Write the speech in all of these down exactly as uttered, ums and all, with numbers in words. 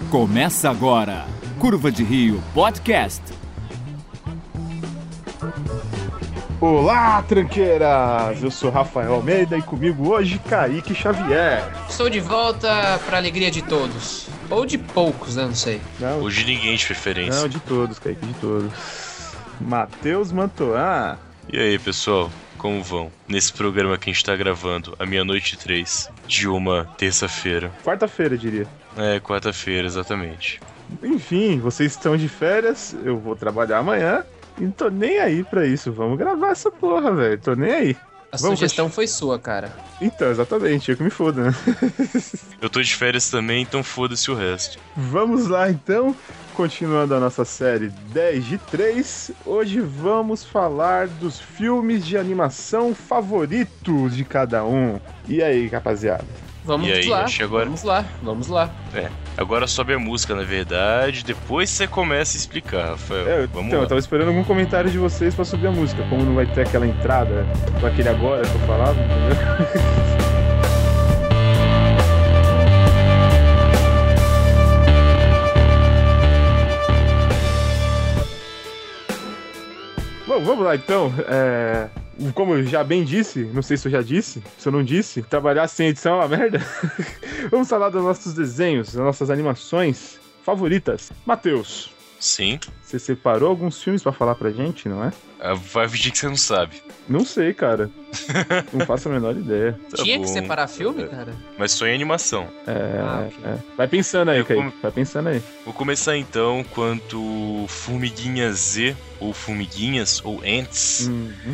Começa agora, Curva de Rio Podcast. Olá, tranqueiras! Eu sou Rafael Almeida e comigo hoje Kaique Xavier. Estou de volta para a alegria de todos. Ou de poucos, né? Não sei. Não, Hoje ninguém de preferência. Não, de todos, Kaique, de todos. Matheus Mantoan. E aí, pessoal? Como vão? Nesse programa que a gente tá gravando, a meia-noite e três, de uma terça-feira. Quarta-feira, diria. É, quarta-feira, exatamente. Enfim, vocês estão de férias, eu vou trabalhar amanhã e não tô nem aí pra isso. Vamos gravar essa porra, velho. Tô nem aí. A Vamos sugestão foi sua, cara. Então, exatamente, eu que me foda, né? Eu tô de férias também, então foda-se o resto. Vamos lá, então. Continuando a nossa série dez de três, hoje vamos falar dos filmes de animação favoritos de cada um. E aí, rapaziada? Vamos E aí, lá, acho que agora- vamos lá, vamos lá. É, agora sobe a música, na verdade, depois você começa a explicar, Rafael. É, Vamos então, lá. eu tava esperando algum comentário de vocês pra subir a música. Como não vai ter aquela entrada com aquele agora que eu falava, entendeu? Bom, vamos lá então. É... Como eu já bem disse, não sei se eu já disse, se eu não disse, trabalhar sem edição é uma merda. Vamos falar dos nossos desenhos, das nossas animações favoritas. Matheus, Sim. você separou alguns filmes pra falar pra gente, não é? Ah, vai fingir que você não sabe. Não sei, cara. Não faço a menor ideia. Tá Tinha bom. que separar filme, cara? Mas só em animação. É, Ah, ok. é. Vai pensando aí, Eu Kaique. como- Vai pensando aí. Vou começar então quanto Formiguinha Z, ou Formiguinhas, ou Ants. Uhum.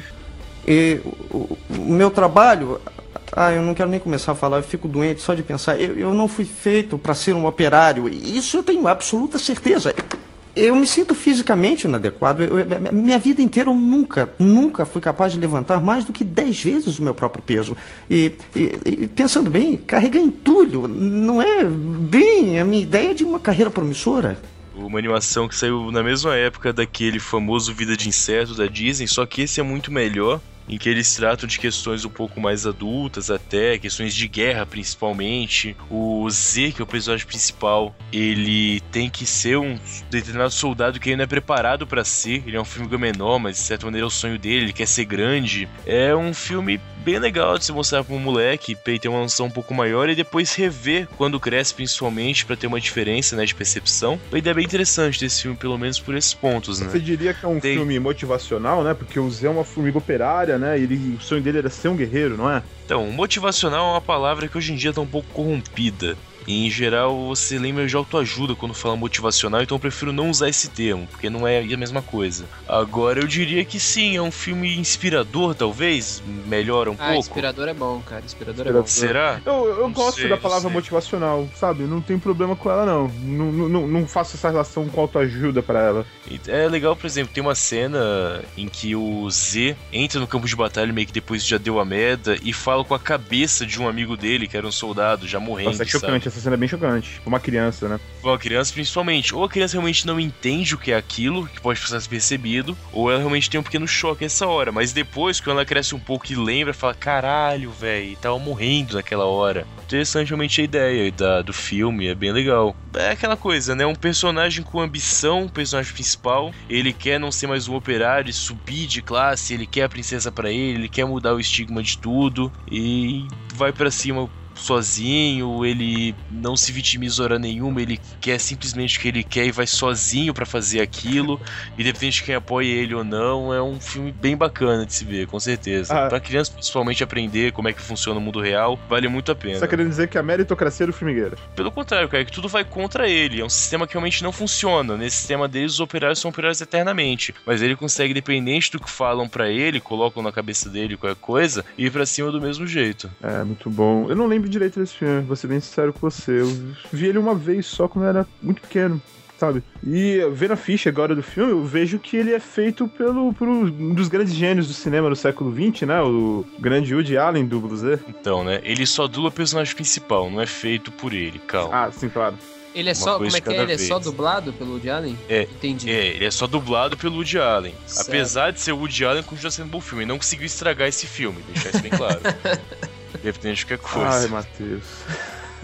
E o, o meu trabalho, ah, eu não quero nem começar a falar, eu fico doente só de pensar. Eu, eu não fui feito para ser um operário, isso eu tenho absoluta certeza. Eu me sinto fisicamente inadequado. Eu, eu- minha vida inteira eu nunca, nunca fui capaz de levantar mais do que dez vezes o meu próprio peso. E, e- e pensando bem, carregar entulho não é bem a minha ideia de uma carreira promissora. Uma animação que saiu na mesma época daquele famoso Vida de Inseto da Disney, só que esse é muito melhor, em que eles tratam de questões um pouco mais adultas até, questões de guerra principalmente. O Z, que é o personagem principal, ele tem que ser um determinado soldado que ele não é preparado pra ser. Ele é um filme menor, mas de certa maneira é o sonho dele, ele quer ser grande. É um filme bem legal de se mostrar pra um moleque, pra ele ter uma noção um pouco maior e depois rever quando cresce, principalmente, pra ter uma diferença, né, de percepção. Uma ideia bem interessante desse filme, pelo menos por esses pontos, né? Você diria que é um Tem- filme motivacional, né? Porque o Zé é uma formiga operária, né? E ele, o sonho dele era ser um guerreiro, não é? Então, motivacional é uma palavra que hoje em dia tá um pouco corrompida. E, em geral, você lembra de autoajuda quando fala motivacional, então eu prefiro não usar esse termo, porque não é a mesma coisa. Agora, eu diria que sim, é um filme inspirador, talvez, melhora um Ah, pouco. inspirador é bom, cara. Inspirador é bom. Será? Eu, eu Não gosto sei, da não palavra sei. motivacional, sabe? Não tenho problema com ela, não. Não, não, não faço essa relação com autoajuda pra ela. E é legal, por exemplo, tem uma cena em que o Z entra no campo de batalha meio que depois já deu a merda e fala com a cabeça de um amigo dele, que era um soldado, já morrendo, Nossa, é sabe? chocante, essa cena é bem chocante. Uma criança, né? Uma criança, principalmente, ou a criança realmente não entende o que é aquilo, que pode passar despercebido, ou ela realmente tem um pequeno choque nessa hora, mas depois, quando ela cresce um pouco e lembra, fala, caralho, velho, tava morrendo naquela hora. Interessante realmente a ideia da, do filme, é bem legal. É aquela coisa, né, um personagem com ambição, o personagem principal, ele quer não ser mais um operário e subir de classe, ele quer a princesa pra ele, ele quer mudar o estigma de tudo, e vai pra cima sozinho, ele não se vitimiza hora nenhuma, ele quer simplesmente o que ele quer e vai sozinho pra fazer aquilo, independente de quem apoia ele ou não. É um filme bem bacana de se ver, com certeza. Ah. Pra criança, principalmente, aprender como é que funciona o mundo real, vale muito a pena. Você tá querendo dizer que a meritocracia é do formigueiro? Pelo contrário, cara, que tudo vai contra ele. É um sistema que realmente não funciona. Nesse sistema deles, os operários são operários eternamente. Mas ele consegue, independente do que falam pra ele, colocam na cabeça dele qualquer coisa, ir pra cima do mesmo jeito. É, muito bom. Eu não lembro direito desse filme, vou ser bem sincero com você. Eu vi ele uma vez só quando eu era muito pequeno, sabe? E vendo a ficha agora do filme, eu vejo que ele é feito pelo, por um dos grandes gênios do cinema do século vinte, né? O grande Woody Allen, do Blue Z. Então, né? Ele só dubla o personagem principal, não é feito por ele, calma. Ah, sim, claro. Ele é Uma só, coisa como é que é? cada Ele é só vez. dublado pelo Woody Allen? É, Entendi. É, ele é só dublado pelo Woody Allen. Certo. Apesar de ser o Woody Allen, continua sendo um bom filme. Ele não conseguiu estragar esse filme, deixar isso bem claro. Independente de qualquer Ai, coisa. Matheus.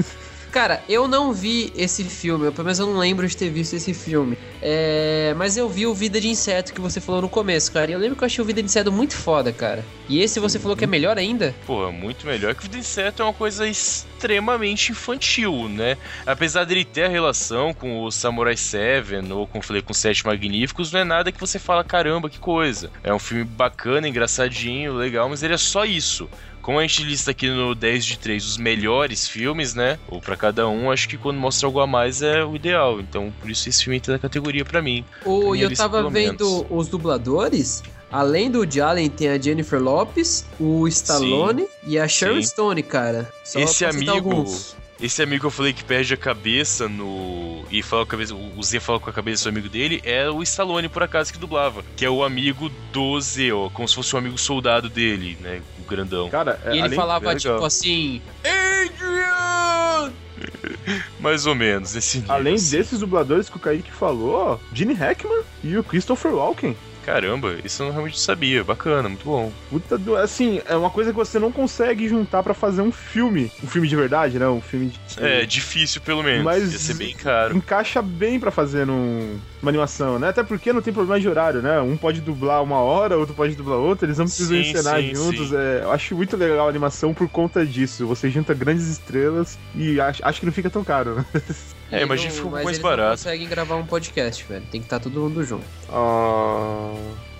Cara, eu não vi esse filme, eu, pelo menos eu não lembro de ter visto esse filme. É, mas eu vi o Vida de Inseto que você falou no começo, cara. E eu lembro que eu achei o Vida de Inseto muito foda, cara. E esse você falou que é melhor ainda? Pô, muito melhor que o Vida de Inseto é uma coisa extremamente infantil, né? Apesar dele ter a relação com o Samurai Seven ou com, falei, com os Sete Magníficos, não é nada que você fala, caramba, que coisa. É um filme bacana, engraçadinho, legal, mas ele é só isso. Como a gente lista aqui no dez de três os melhores filmes, né? Ou pra cada um, acho que quando mostra algo a mais é o ideal. Então, por isso esse filme entra na categoria pra mim. O, e eu lista, tava vendo menos. Os dubladores. Além do Woody Allen, tem a Jennifer Lopez, o Stallone Sim. e a Sharon Sim. Stone, cara. Só esse amigo... Esse amigo que eu falei que perde a cabeça no... E fala com a cabeça... O Zé fala com a cabeça do amigo dele é o Stallone, por acaso, que dublava. Que é o amigo do Zé, ó. Como se fosse um amigo soldado dele, né? O grandão. Cara, é, e ele além... falava, é tipo assim... Adrian! Mais ou menos, esse nível. Além assim. desses dubladores que o Kaique falou, Gene Hackman e o Christopher Walken. Caramba, isso eu não realmente sabia. Bacana, muito bom. Puta do... Assim, é uma coisa que você não consegue juntar pra fazer um filme. Um filme de verdade, né? Um filme de... É, difícil pelo menos. Mas ia ser bem caro. Encaixa bem pra fazer num... uma animação, né? Até porque não tem problema de horário, né? Um pode dublar uma hora, outro pode dublar outra. Eles não precisam sim, encenar sim, juntos. sim. É... Eu acho muito legal a animação por conta disso. Você junta grandes estrelas e acho, acho que não fica tão caro, né? É, imagina que ficou mais eles barato. Não conseguem gravar um podcast, velho. Tem que estar todo mundo junto. Ah...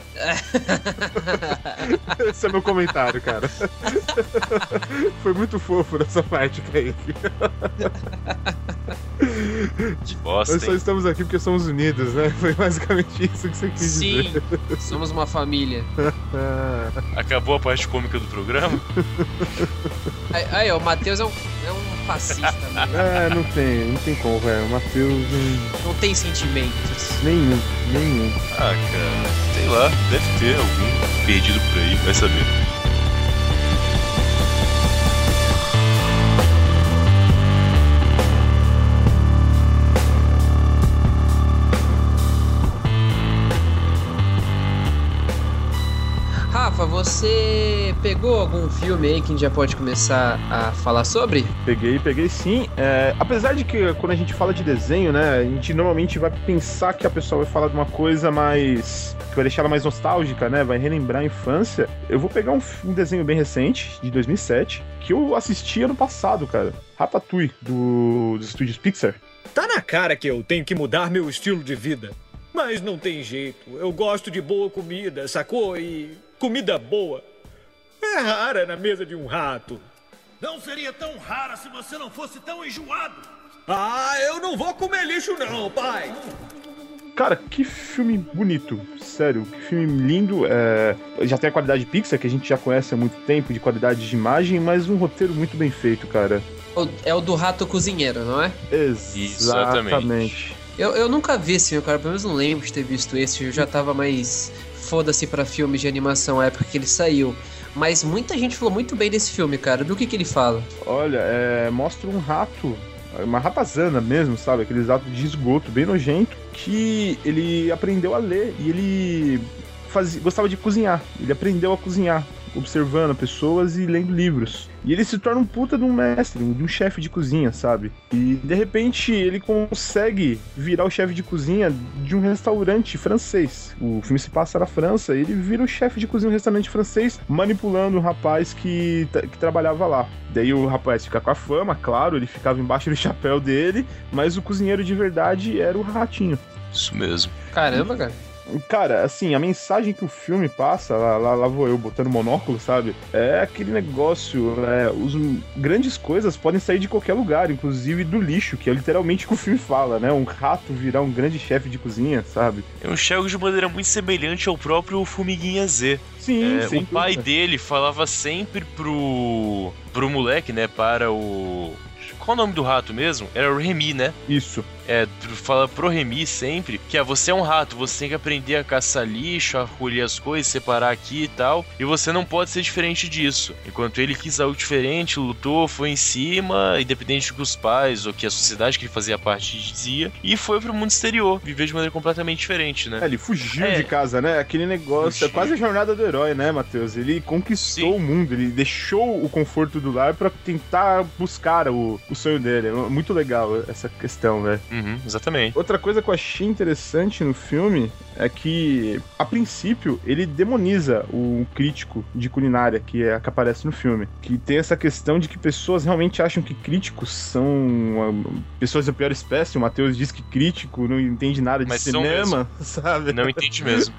Esse é meu comentário, cara. Foi muito fofo nessa parte, Kaique. De bosta, Nós só hein? estamos aqui porque somos unidos, né? Foi basicamente isso que você quis Sim, dizer. somos uma família. Acabou a parte cômica do programa? Aí, aí ó, o Matheus é um, é um fascista, né? É, não tem, não tem como, velho. O Matheus não... Não tem sentimentos. Nenhum, nenhum. Ah, cara, sei lá, deve ter algum perdido por aí, vai saber. Rafa, você pegou algum filme aí que a gente já pode começar a falar sobre? Peguei, peguei sim. É, apesar de que quando a gente fala de desenho, né, a gente normalmente vai pensar que a pessoa vai falar de uma coisa mais... que vai deixar ela mais nostálgica, né, vai relembrar a infância. Eu vou pegar um, um desenho bem recente, de dois mil e sete, que eu assisti ano passado, cara. Ratatouille, do, dos estúdios Pixar. Tá na cara que eu tenho que mudar meu estilo de vida. Mas não tem jeito. Eu gosto de boa comida, sacou? E comida boa é rara na mesa de um rato. Não seria tão rara se você não fosse tão enjoado. Ah, eu não vou comer lixo não, pai. Cara, que filme bonito, sério, que filme lindo. É... Já tem a qualidade Pixar, que a gente já conhece há muito tempo, de qualidade de imagem, mas um roteiro muito bem feito, cara. É o do rato cozinheiro, não é? Exatamente. Eu, eu nunca vi esse filme, cara, pelo menos não lembro de ter visto esse. Eu já tava mais foda-se pra filmes de animação, a época que ele saiu. Mas muita gente falou muito bem desse filme, cara. Do que que ele fala? Olha, é... mostra um rato, uma ratazana mesmo, sabe? Aqueles ratos de esgoto bem nojento, que ele aprendeu a ler e ele fazia... gostava de cozinhar. Ele aprendeu a cozinhar, observando pessoas e lendo livros. E ele se torna um puta de um mestre, de um chefe de cozinha, sabe? E de repente ele consegue virar o chefe de cozinha de um restaurante francês. O filme se passa na França e ele vira o chefe de cozinha de um restaurante francês, manipulando um rapaz que, que trabalhava lá. Daí o rapaz fica com a fama, claro, ele ficava embaixo do chapéu dele, mas o cozinheiro de verdade era o ratinho. Isso mesmo. Caramba, cara. Cara, assim, a mensagem que o filme passa, lá, lá, lá vou eu botando monóculo, sabe? É aquele negócio, é, os grandes coisas podem sair de qualquer lugar, inclusive do lixo, que é literalmente o que o filme fala, né? Um rato virar um grande chefe de cozinha, sabe? É um enxergo de maneira muito semelhante ao próprio Formiguinha Z. Sim, é, sim. O pai dele falava sempre pro, pro moleque, né, para o... Qual o nome do rato mesmo? Era o Remy, né? Isso. é, fala pro Remy sempre que ah, você é um rato, você tem que aprender a caçar lixo, a colher as coisas, separar aqui e tal, e você não pode ser diferente disso. Enquanto ele quis algo diferente, lutou, foi em cima, independente do que os pais ou que a sociedade que ele fazia parte dizia, e foi pro mundo exterior, viver de maneira completamente diferente, né? É, ele fugiu É. de casa, né? Aquele negócio, Fugiu. é quase a jornada do herói, né, Matheus? Ele conquistou Sim. o mundo, ele deixou o conforto do lar pra tentar buscar o, o sonho dele. É muito legal essa questão, velho. Uhum, exatamente. Outra coisa que eu achei interessante no filme é que, a princípio, ele demoniza o crítico de culinária que, é, que aparece no filme. Que tem essa questão de que pessoas realmente acham que críticos são uh, pessoas da pior espécie. O Matheus diz que crítico não entende nada de Mas são cinema, sabe? Não entendi mesmo.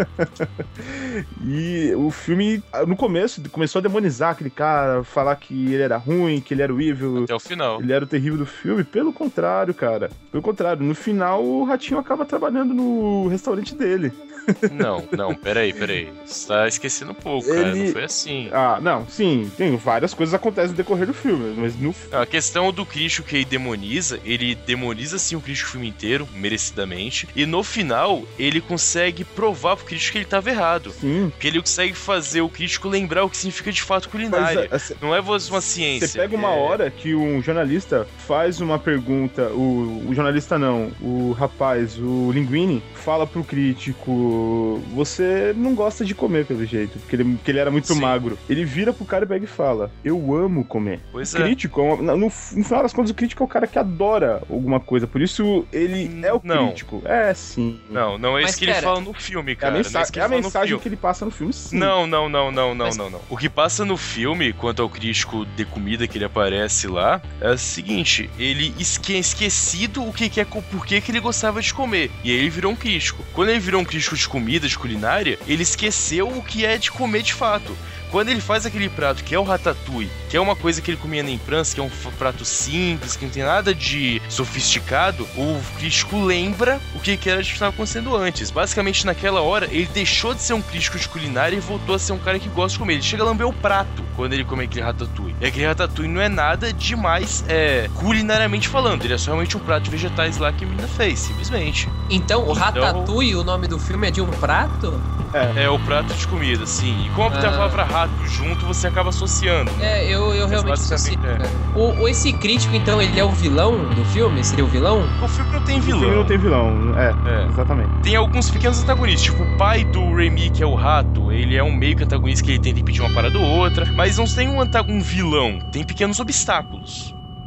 E o filme, no começo, começou a demonizar aquele cara, falar que ele era ruim, que ele era o evil, Até o final. ele era o terrível do filme. Pelo contrário, cara. Pelo contrário, no final o Ratinho acaba trabalhando no restaurante dele. Não, não, peraí, peraí. Você tá esquecendo um pouco, cara. Ele- Não foi assim. Ah, não, sim, tem várias coisas que acontecem no decorrer do filme, mas no A questão do crítico que ele demoniza, ele demoniza sim o crítico o filme inteiro, merecidamente, e no final ele consegue provar pro crítico que ele tava errado. sim. Porque ele consegue fazer o crítico lembrar o que significa de fato culinária. Mas, assim, Não é uma ciência. você pega uma é... hora que um jornalista faz uma pergunta, o, o jornalista não, o rapaz, o Linguini, fala pro crítico, você não gosta de comer pelo jeito, porque ele, porque ele era muito Sim. magro. Ele vira pro cara e pega e fala, eu amo comer. Pois O é. crítico, é uma- no, no final das contas, o crítico é o cara que adora alguma coisa, por isso ele é o Não. crítico. É, sim. Não, não é Mas isso que ele pera. fala no filme, É a, cara. mensa- não é isso que é a ele fala no mensagem filme. que ele passa no filme, sim. Não, não, não, não, não, Mas- não, não. O que passa no filme, quanto ao crítico de comida que ele aparece lá, é o seguinte: ele esque esquecido o que, que é, co- por que, que ele gostava de comer. E aí ele virou um crítico. Quando ele virou um crítico de comida, de culinária, ele esqueceu o que é de comer de fato. Quando ele faz aquele prato que é o ratatouille, que é uma coisa que ele comia na imprensa, que é um f- prato simples, que não tem nada de sofisticado, o crítico lembra o que, que era de que estava acontecendo antes. Basicamente, naquela hora, ele deixou de ser um crítico de culinária e voltou a ser um cara que gosta de comer. Ele chega a lamber o prato quando ele come aquele ratatouille. E aquele ratatouille não é nada demais é, culinariamente falando, ele é só realmente um prato de vegetais lá que a menina fez, simplesmente. Então, o Então- Ratatouille, o nome do filme é de um prato? É o prato de comida, sim. E como tem a Ah. palavra rato junto, você acaba associando. É, eu, eu realmente basicamente esqueci, é. cara. O, o- esse crítico, então, ele é o vilão do filme? Seria o vilão? O filme não tem O vilão. filme não tem vilão, é, É. exatamente. Tem alguns pequenos antagonistas, tipo o pai do Remy, que é o rato, ele é um meio que antagonista que ele tenta impedir uma parada ou outra, mas não tem um, anta- um vilão, tem pequenos obstáculos.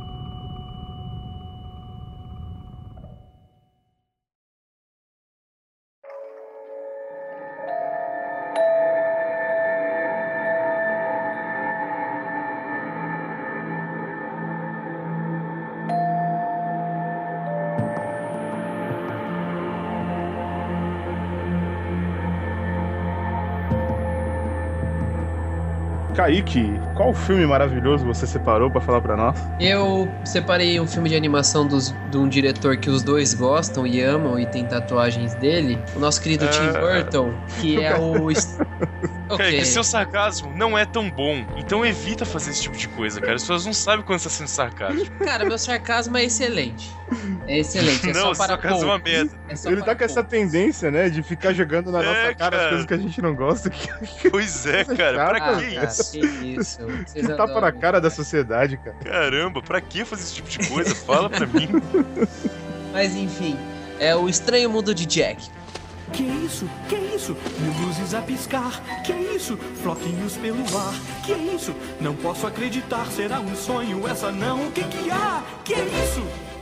Kaique, qual filme maravilhoso você separou pra falar pra nós? Eu separei um filme de animação dos, de um diretor que os dois gostam e amam e tem tatuagens dele. O nosso querido Ah. Tim Burton, que é o... est- Cara, Ok. que seu sarcasmo não é tão bom, então evita fazer esse tipo de coisa, cara. As pessoas não sabem quando você tá sendo sarcástico. Cara, meu sarcasmo é excelente. É excelente, é não, só seu para sarcasmo é uma poucos. merda. É só Ele para tá com essa poucos. tendência, né, de ficar jogando na É, nossa cara as cara. coisas que a gente não gosta, que, Pois é, Coisa cara, pra chata, Ah, que cara, isso? que isso. que Vocês tapa na adoram. cara da sociedade, cara. Caramba, pra que fazer esse tipo de coisa? Fala pra mim. Mas enfim, é o Estranho Mundo de Jack. Que isso? Que isso? Mil luzes a piscar. Que isso? Floquinhos pelo ar. Que isso? Não posso acreditar. Será um sonho? Essa não. O que que há? Que isso?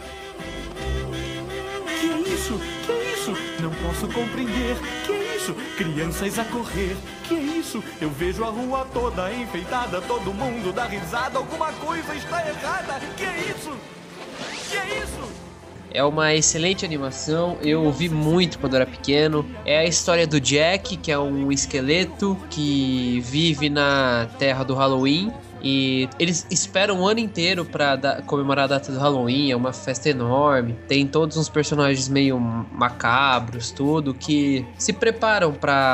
Que isso? Que isso? Não posso compreender. Que isso? Crianças a correr. Que isso? Eu vejo a rua toda enfeitada. Todo mundo dá risada. Alguma coisa está errada. Que isso? Que isso? É uma excelente animação, eu vi muito quando era pequeno. É a história do Jack, que é um esqueleto que vive na terra do Halloween. E eles esperam o ano inteiro pra da- comemorar a data do Halloween, é uma festa enorme. Tem todos uns personagens meio macabros, tudo, que se preparam pra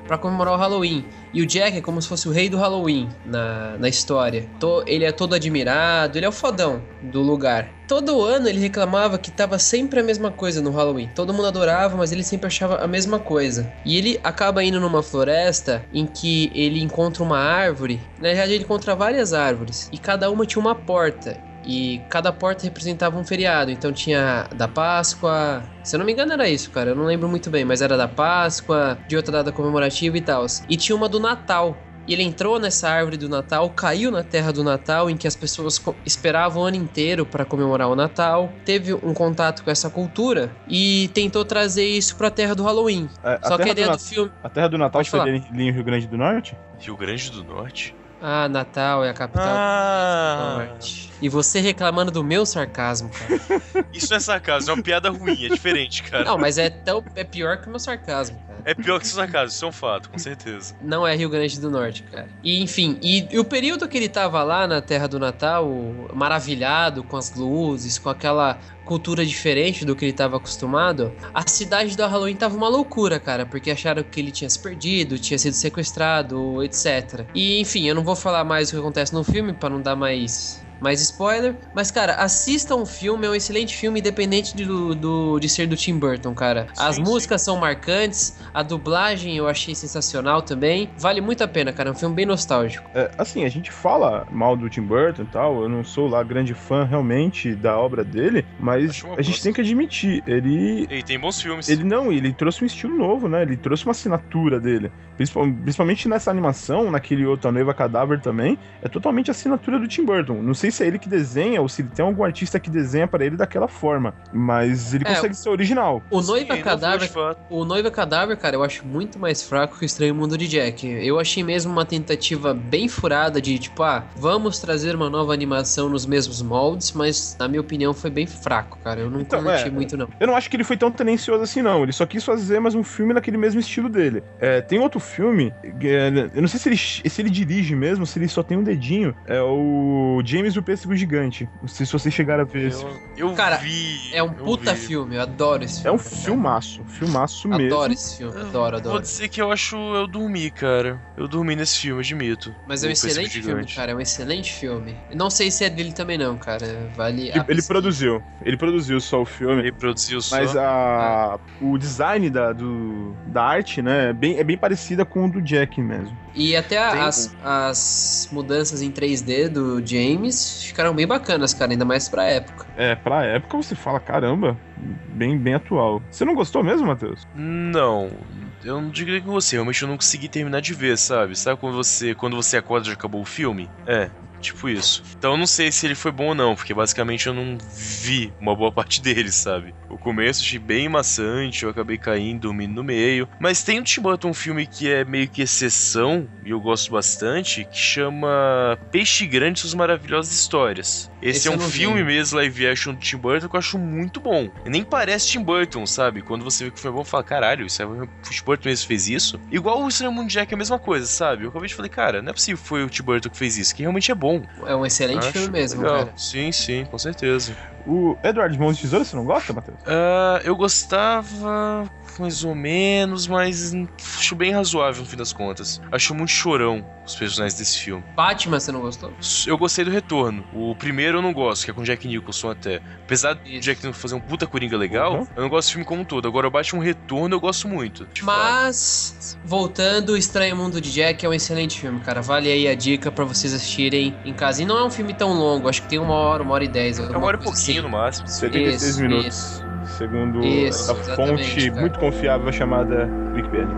pra comemorar o Halloween. E o Jack é como se fosse o rei do Halloween na, na história. To, ele é todo admirado, ele é o fodão do lugar. Todo ano ele reclamava que tava sempre a mesma coisa no Halloween. Todo mundo adorava, mas ele sempre achava a mesma coisa. E ele acaba indo numa floresta em que ele encontra uma árvore. Na verdade, ele encontra várias árvores. E cada uma tinha uma porta. E cada porta representava um feriado. Então tinha da Páscoa... Se eu não me engano era isso, cara. Eu não lembro muito bem. Mas era da Páscoa, de outra data comemorativa e tal. E tinha uma do Natal. E ele entrou nessa árvore do Natal, caiu na terra do Natal, em que as pessoas esperavam o ano inteiro para comemorar o Natal. Teve um contato com essa cultura e tentou trazer isso pra terra do Halloween. É, Só que a ideia do, Na... do filme... A terra do Natal Pode foi falar. ali em Rio Grande do Norte? Rio Grande do Norte? Ah, Natal é a capital Ah. do Norte. E você reclamando do meu sarcasmo, cara. Isso não é sarcasmo, é uma piada ruim, é diferente, cara. Não, mas é, tão, é pior que o meu sarcasmo, cara. É pior que seu sarcasmo, isso é um fato, com certeza. Não é Rio Grande do Norte, cara. E enfim, e, e o período que ele tava lá na Terra do Natal, maravilhado com as luzes, com aquela cultura diferente do que ele tava acostumado, a cidade do Halloween tava uma loucura, cara, porque acharam que ele tinha se perdido, tinha sido sequestrado, etcétera. E enfim, eu não vou falar mais o que acontece no filme pra não dar mais... mais spoiler, mas cara, assistam o filme, é um excelente filme, independente de, do, do, de ser do Tim Burton, cara. As Sim, músicas sim. são marcantes, a dublagem eu achei sensacional também, vale muito a pena, cara, é um filme bem nostálgico. É, assim, a gente fala mal do Tim Burton e tal, eu não sou lá grande fã realmente da obra dele, mas a gente tem que admitir, ele... Ele tem bons filmes. Ele não, ele trouxe um estilo novo, né, ele trouxe uma assinatura dele, principalmente nessa animação, naquele outro A Noiva Cadáver também, é totalmente a assinatura do Tim Burton. Não sei se é ele que desenha ou se ele tem algum artista que desenha pra ele daquela forma, mas ele É, consegue ser original. O Sim, Noiva ele não Cadáver, foi de fato. o Noiva Cadáver, cara, eu acho muito mais fraco que o Estranho Mundo de Jack. Eu achei mesmo uma tentativa bem furada de, tipo, ah, vamos trazer uma nova animação nos mesmos moldes, mas na minha opinião foi bem fraco, cara. Eu não Então, curti é, muito, não. Eu não acho que ele foi tão tendencioso assim, não. Ele só quis fazer mais um filme naquele mesmo estilo dele. É, tem outro filme, é, eu não sei se ele, se ele dirige mesmo, se ele só tem um dedinho, é o James e o Pêssego Gigante. Não sei se vocês chegaram a ver esse. Eu, eu Cara, vi. É um eu puta vi. filme, eu adoro esse É filme. um filmaço, filmaço mesmo. Adoro esse filme, adoro, adoro. Vou dizer que eu acho. Eu dormi, cara. Eu dormi nesse filme, admito. Mas é um O Pêssego excelente filme, Gigante. cara, é um excelente filme. Não sei se é dele também não, cara, vale a Ele, ele pesquisa. produziu. Ele produziu só o filme. Ele produziu só. Mas a, o design da, do, da arte, né, é bem, é bem parecida com o do Jack mesmo. E até Tem as, as mudanças em três D do James ficaram bem bacanas, cara, ainda mais pra época. É, pra época você fala, caramba, bem, bem atual. Você não gostou mesmo, Matheus? Não. Eu não diria com você, realmente eu não consegui terminar de ver, sabe? Sabe quando você, quando você acorda e já acabou o filme? É, tipo isso. Então eu não sei se ele foi bom ou não, porque basicamente eu não vi uma boa parte dele, sabe? O começo eu achei bem maçante, eu acabei caindo, dormindo no meio. Mas tem o Tim Burton, um filme que é meio que exceção, e eu gosto bastante, que chama Peixe Grande e Suas Maravilhosas Histórias. Esse, Esse é eu um não vi. filme mesmo, live action do Tim Burton, que eu acho muito bom. E nem parece Tim Burton, sabe? Quando você vê que foi bom, fala, caralho, isso é o Tim Burton mesmo fez isso? Igual o Estranho Mundo de Jack é a mesma coisa, sabe? Eu acabei de falei, cara, não é possível que foi o Tim Burton que fez isso, que realmente é bom. É um excelente Acho filme mesmo, legal. cara. Sim, sim, com certeza. O Edward Mãos de Tesoura, você não gosta, Matheus? Ah, eu gostava mais ou menos, mas acho bem razoável no fim das contas. Acho muito chorão os personagens desse filme. Batman, você não gostou? Eu gostei do Retorno. O primeiro eu não gosto, que é com Jack Nicholson até. Apesar de Jack Nicholson fazer um puta coringa legal, Uhum. eu não gosto do filme como um todo. Agora o Batman Retorno eu gosto muito. De fato. Mas, voltando, O Estranho Mundo de Jack é um excelente filme, cara. Vale aí a dica pra vocês assistirem em casa. E não é um filme tão longo, acho que tem uma hora, uma hora e dez. É uma hora e pouquinho no máximo. setenta e seis Isso, minutos. isso. Segundo Isso, a exatamente, fonte cara. muito confiável chamada Wikipedia.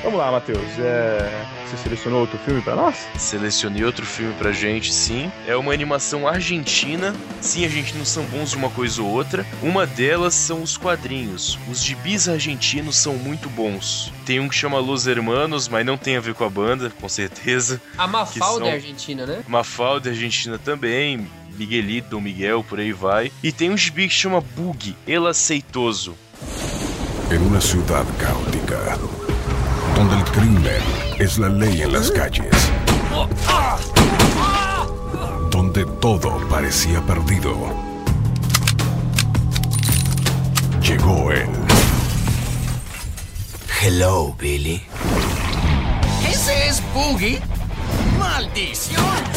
Vamos lá, Matheus. É... Você selecionou outro filme pra nós? Selecionei outro filme pra gente, sim. É uma animação argentina. Sim, argentinos são bons de uma coisa ou outra. Uma delas são os quadrinhos. Os gibis argentinos são muito bons. Tem um que chama Los Hermanos, mas não tem a ver com a banda, com certeza. A Mafalda são... é argentina, né? Mafalda é argentina também. Miguelito, Dom Miguel, por aí vai. E tem um gibi que chama Bug, El Aceitoso. En una ciudad caótica, donde el crimen es la ley en las calles, donde todo parecía perdido, llegó él. Hello, Billy. ¿Ese es Boogie? ¡Maldición!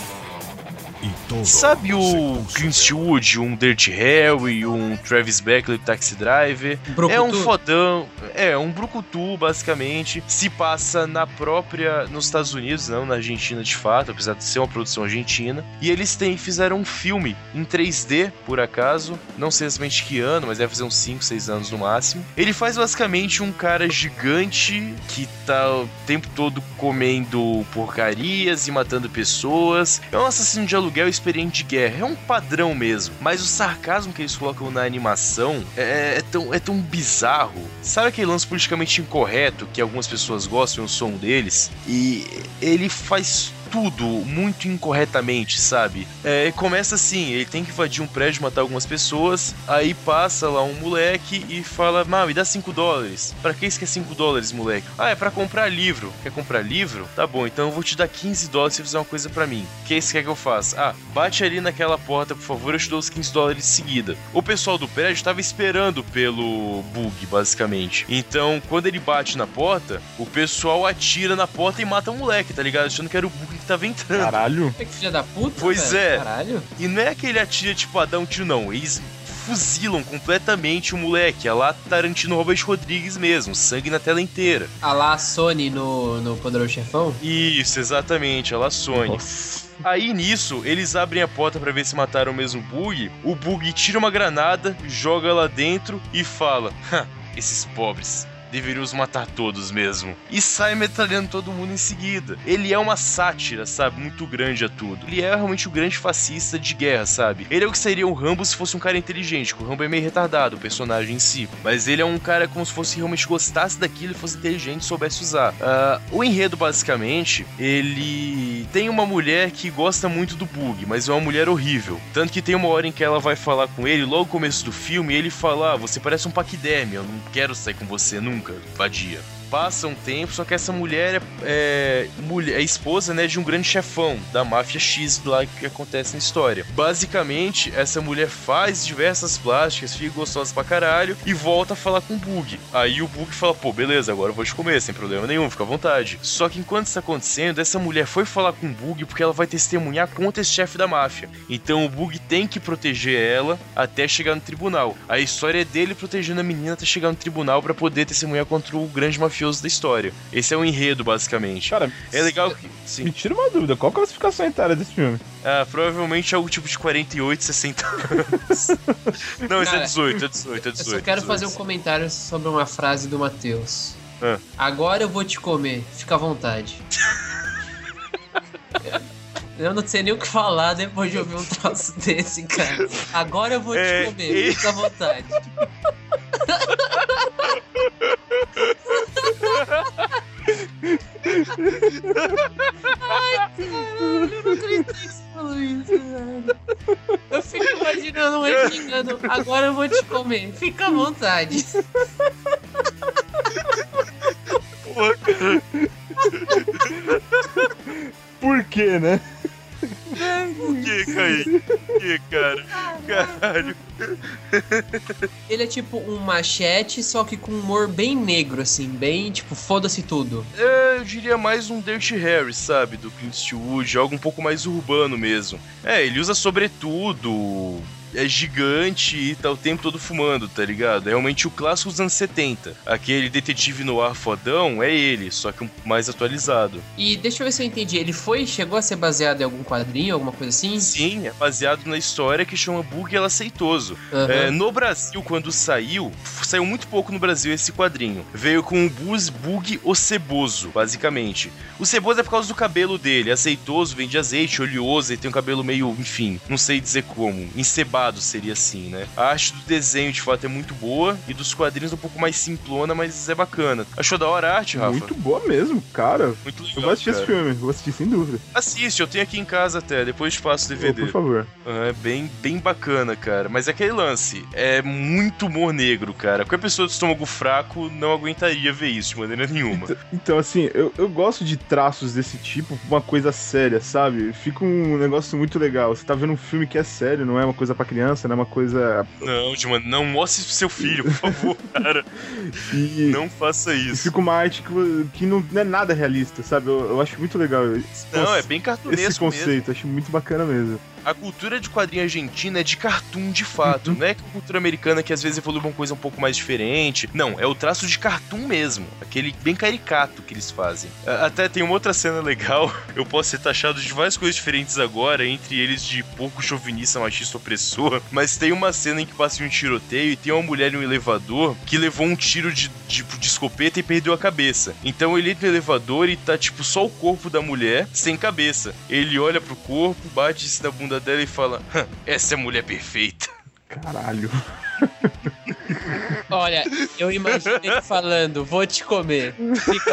Sabe o Clint Eastwood, um Dirty Harry, um Travis Bickle do Taxi Driver? Brucutu. É um fodão, é um brucutu, basicamente. Se passa na própria, nos Estados Unidos, não na Argentina de fato, apesar de ser uma produção argentina. E eles têm, fizeram um filme em três D, por acaso. Não sei exatamente que ano, mas deve fazer uns cinco, seis anos no máximo. Ele faz basicamente um cara gigante que tá o tempo todo comendo porcarias e matando pessoas. É um assassino de aluguel experiente de guerra, é um padrão mesmo, mas o sarcasmo que eles colocam na animação é, é, tão, é tão bizarro. Sabe aquele lance politicamente incorreto que algumas pessoas gostam, o som deles? E ele faz tudo muito incorretamente, sabe? É, começa assim, ele tem que invadir um prédio, matar algumas pessoas, aí passa lá um moleque e fala, mal, me dá cinco dólares. Pra que isso que é cinco dólares, moleque? Ah, é pra comprar livro. Quer comprar livro? Tá bom, então eu vou te dar quinze dólares se fizer uma coisa pra mim. O que é isso que quer que eu faça? Ah, bate ali naquela porta, por favor, eu te dou os quinze dólares em seguida. O pessoal do prédio tava esperando pelo bug, basicamente. Então, quando ele bate na porta, o pessoal atira na porta e mata o moleque, tá ligado? Achando que era o bug que tava entrando. Caralho. É que filha da puta, Pois velho. é. Caralho. E não é aquele atira tipo a dar um tiro, não. Eles fuzilam completamente o moleque. É lá Tarantino Robert Rodrigues mesmo. Sangue na tela inteira. A lá Sony no, no Poderoso Chefão? Isso, exatamente. É lá Sony. Nossa. Aí nisso, eles abrem a porta pra ver se mataram mesmo o Bug. O Bug tira uma granada, joga lá dentro e fala: esses pobres deveriam os matar todos mesmo. E sai metralhando todo mundo em seguida. Ele é uma sátira, sabe? Muito grande a tudo. Ele é realmente o grande fascista de guerra, sabe? Ele é o que seria o Rambo se fosse um cara inteligente. O Rambo é meio retardado, o personagem em si. Mas ele é um cara como se fosse realmente gostasse daquilo e fosse inteligente e soubesse usar. Uh, o enredo, basicamente, ele tem uma mulher que gosta muito do Bug, mas é uma mulher horrível. Tanto que tem uma hora em que ela vai falar com ele, logo no começo do filme, e ele fala: ah, você parece um paquiderme, eu não quero sair com você nunca. Nunca, vadia. Passa um tempo, só que essa mulher é, é, mulher, é esposa, né, de um grande chefão da máfia X lá que acontece na história. Basicamente, essa mulher faz diversas plásticas, fica gostosa pra caralho e volta a falar com o Bug. Aí o Bug fala: pô, beleza, agora eu vou te comer, sem problema nenhum, fica à vontade. Só que enquanto isso tá acontecendo, essa mulher foi falar com o Bug porque ela vai testemunhar contra esse chefe da máfia. Então o Bug tem que proteger ela até chegar no tribunal. A história é dele protegendo a menina até chegar no tribunal pra poder testemunhar contra o grande mafioso da história. Esse é o enredo, basicamente. Cara, é legal que... Sim. Me tira uma dúvida, qual a classificação etária desse filme? Ah, provavelmente é algo tipo de quarenta e oito, sessenta anos. Não, isso é dezoito, é dezoito, é dezoito. Eu só quero dezoito. fazer um comentário sobre uma frase do Matheus. Ah. Agora eu vou te comer, fica à vontade. Eu não sei nem o que falar depois de ouvir um troço desse, cara. Agora eu vou É, te comer, e- fica à vontade. Ai, caralho, eu não acredito que você falou isso, velho. Eu fico imaginando ele xingando: agora eu vou te comer, fica à vontade. Porra, cara. Por quê, né? Por que, Kaique? Por que, cara? Caralho. Ele é tipo um Machete, só que com humor bem negro, assim, bem tipo, foda-se tudo. É, eu diria mais um Dirty Harry, sabe? Do Clint Eastwood, algo um pouco mais urbano mesmo. É, ele usa sobretudo, é gigante e tá o tempo todo fumando, tá ligado? É realmente o clássico dos anos setenta. Aquele detetive no ar fodão é ele, só que um mais atualizado. E deixa eu ver se eu entendi, ele foi, chegou a ser baseado em algum quadrinho, alguma coisa assim? Sim, é baseado na história que chama Bug El Aceitoso. Uhum. É, no Brasil, quando saiu, saiu muito pouco no Brasil esse quadrinho. Veio com o Buzz Bug o Ceboso, basicamente. O ceboso é por causa do cabelo dele, aceitoso, vem de azeite, oleoso, ele tem um cabelo meio, enfim, não sei dizer como, encebado seria assim, né? A arte do desenho, de fato, é muito boa, e dos quadrinhos um pouco mais simplona, mas é bacana. Achou da hora a arte, Rafa? Muito boa mesmo, cara. Muito legal, eu vou assistir cara. esse filme, vou assistir sem dúvida. Assiste, eu tenho aqui em casa até, depois te passo o D V D. Oh, por favor. É bem, bem bacana, cara. Mas é aquele lance, é muito humor negro, cara. Qualquer pessoa de estômago fraco não aguentaria ver isso de maneira nenhuma. Então, então assim, eu, eu gosto de traços desse tipo, uma coisa séria, sabe? Fica um negócio muito legal. Você tá vendo um filme que é sério, não é uma coisa pra criança, não é uma coisa... Não, de mano, não mostre pro seu filho, por favor, cara. E, não faça isso. Fica uma arte que, que não, não é nada realista, sabe? Eu, eu acho muito legal. Esse, não, é bem cartunesco esse conceito, mesmo. Acho muito bacana mesmo. A cultura de quadrinho argentina é de cartoon de fato, uhum. Não é a cultura americana que às vezes evolui uma coisa um pouco mais diferente. Não, é o traço de cartoon mesmo, aquele bem caricato que eles fazem. Até tem uma outra cena legal, eu posso ser taxado de várias coisas diferentes agora, entre eles de pouco chauvinista, machista, opressor, mas tem uma cena em que passa um tiroteio e tem uma mulher em um elevador que levou um tiro de, de, de escopeta e perdeu a cabeça. Então ele entra no elevador e tá tipo só o corpo da mulher sem cabeça. Ele olha pro corpo, bate-se na bunda dela e fala: essa é a mulher perfeita. Caralho. Olha, eu imaginei falando, vou te comer. Fica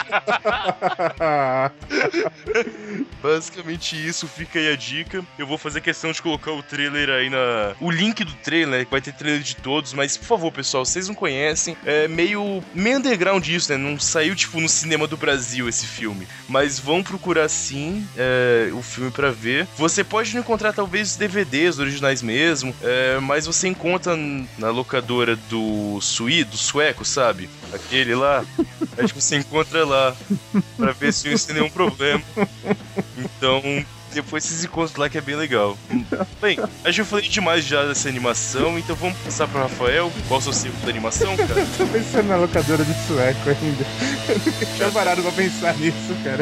à vontade. Basicamente isso, fica aí a dica. Eu vou fazer questão de colocar o trailer aí na... O link do trailer, que vai ter trailer de todos, mas por favor, pessoal, vocês não conhecem, é meio, meio underground isso, né? Não saiu, tipo, no cinema do Brasil esse filme. Mas vão procurar sim é, o filme pra ver. Você pode não encontrar talvez os D V Ds originais mesmo, é, mas você encontra na locadora do Sui, do sueco, sabe? Aquele lá. Acho que você encontra lá pra ver se não tem nenhum problema. Então, depois vocês encontram lá que é bem legal. Bem, acho que eu falei demais já dessa animação, então vamos passar pro Rafael. Qual é o seu ciclo da animação, cara? Tô pensando na locadora do sueco ainda. Eu nunca tinha parado pra pensar nisso, cara.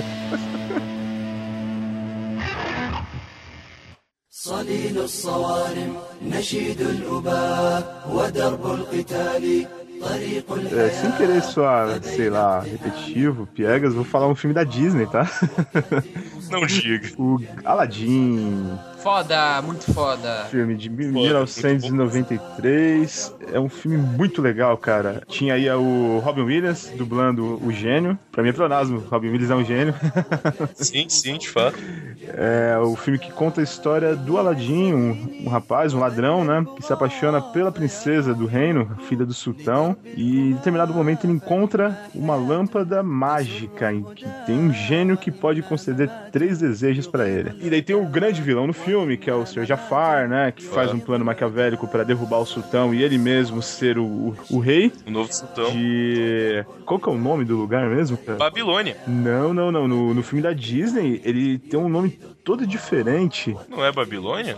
صليل الصوارم نشيد الأباء ودرب القتال طريق الحياة. É, sem querer soar, sei lá, repetitivo, piegas, vou falar um filme da Disney, tá? Não diga. O Aladdin. Foda, muito foda. Filme de mil novecentos e noventa e três. É um filme muito legal, cara. Tinha aí o Robin Williams dublando o gênio. Pra mim é pleonasmo, Robin Williams é um gênio. Sim, sim, de fato. É o filme que conta a história do Aladdin, um, um rapaz, um ladrão, né? Que se apaixona pela princesa do reino, filha do sultão. E em determinado momento ele encontra uma lâmpada mágica em que tem um gênio que pode conceder três desejos pra ele. E daí tem o grande vilão no filme, que é o senhor Jafar, né? Que faz um plano maquiavélico pra derrubar o sultão e ele mesmo ser o, o, o rei. O novo sultão. De... Qual que é o nome do lugar mesmo, cara? Babilônia. Não, não, não. No, no filme da Disney, ele tem um nome todo diferente. Não é Babilônia?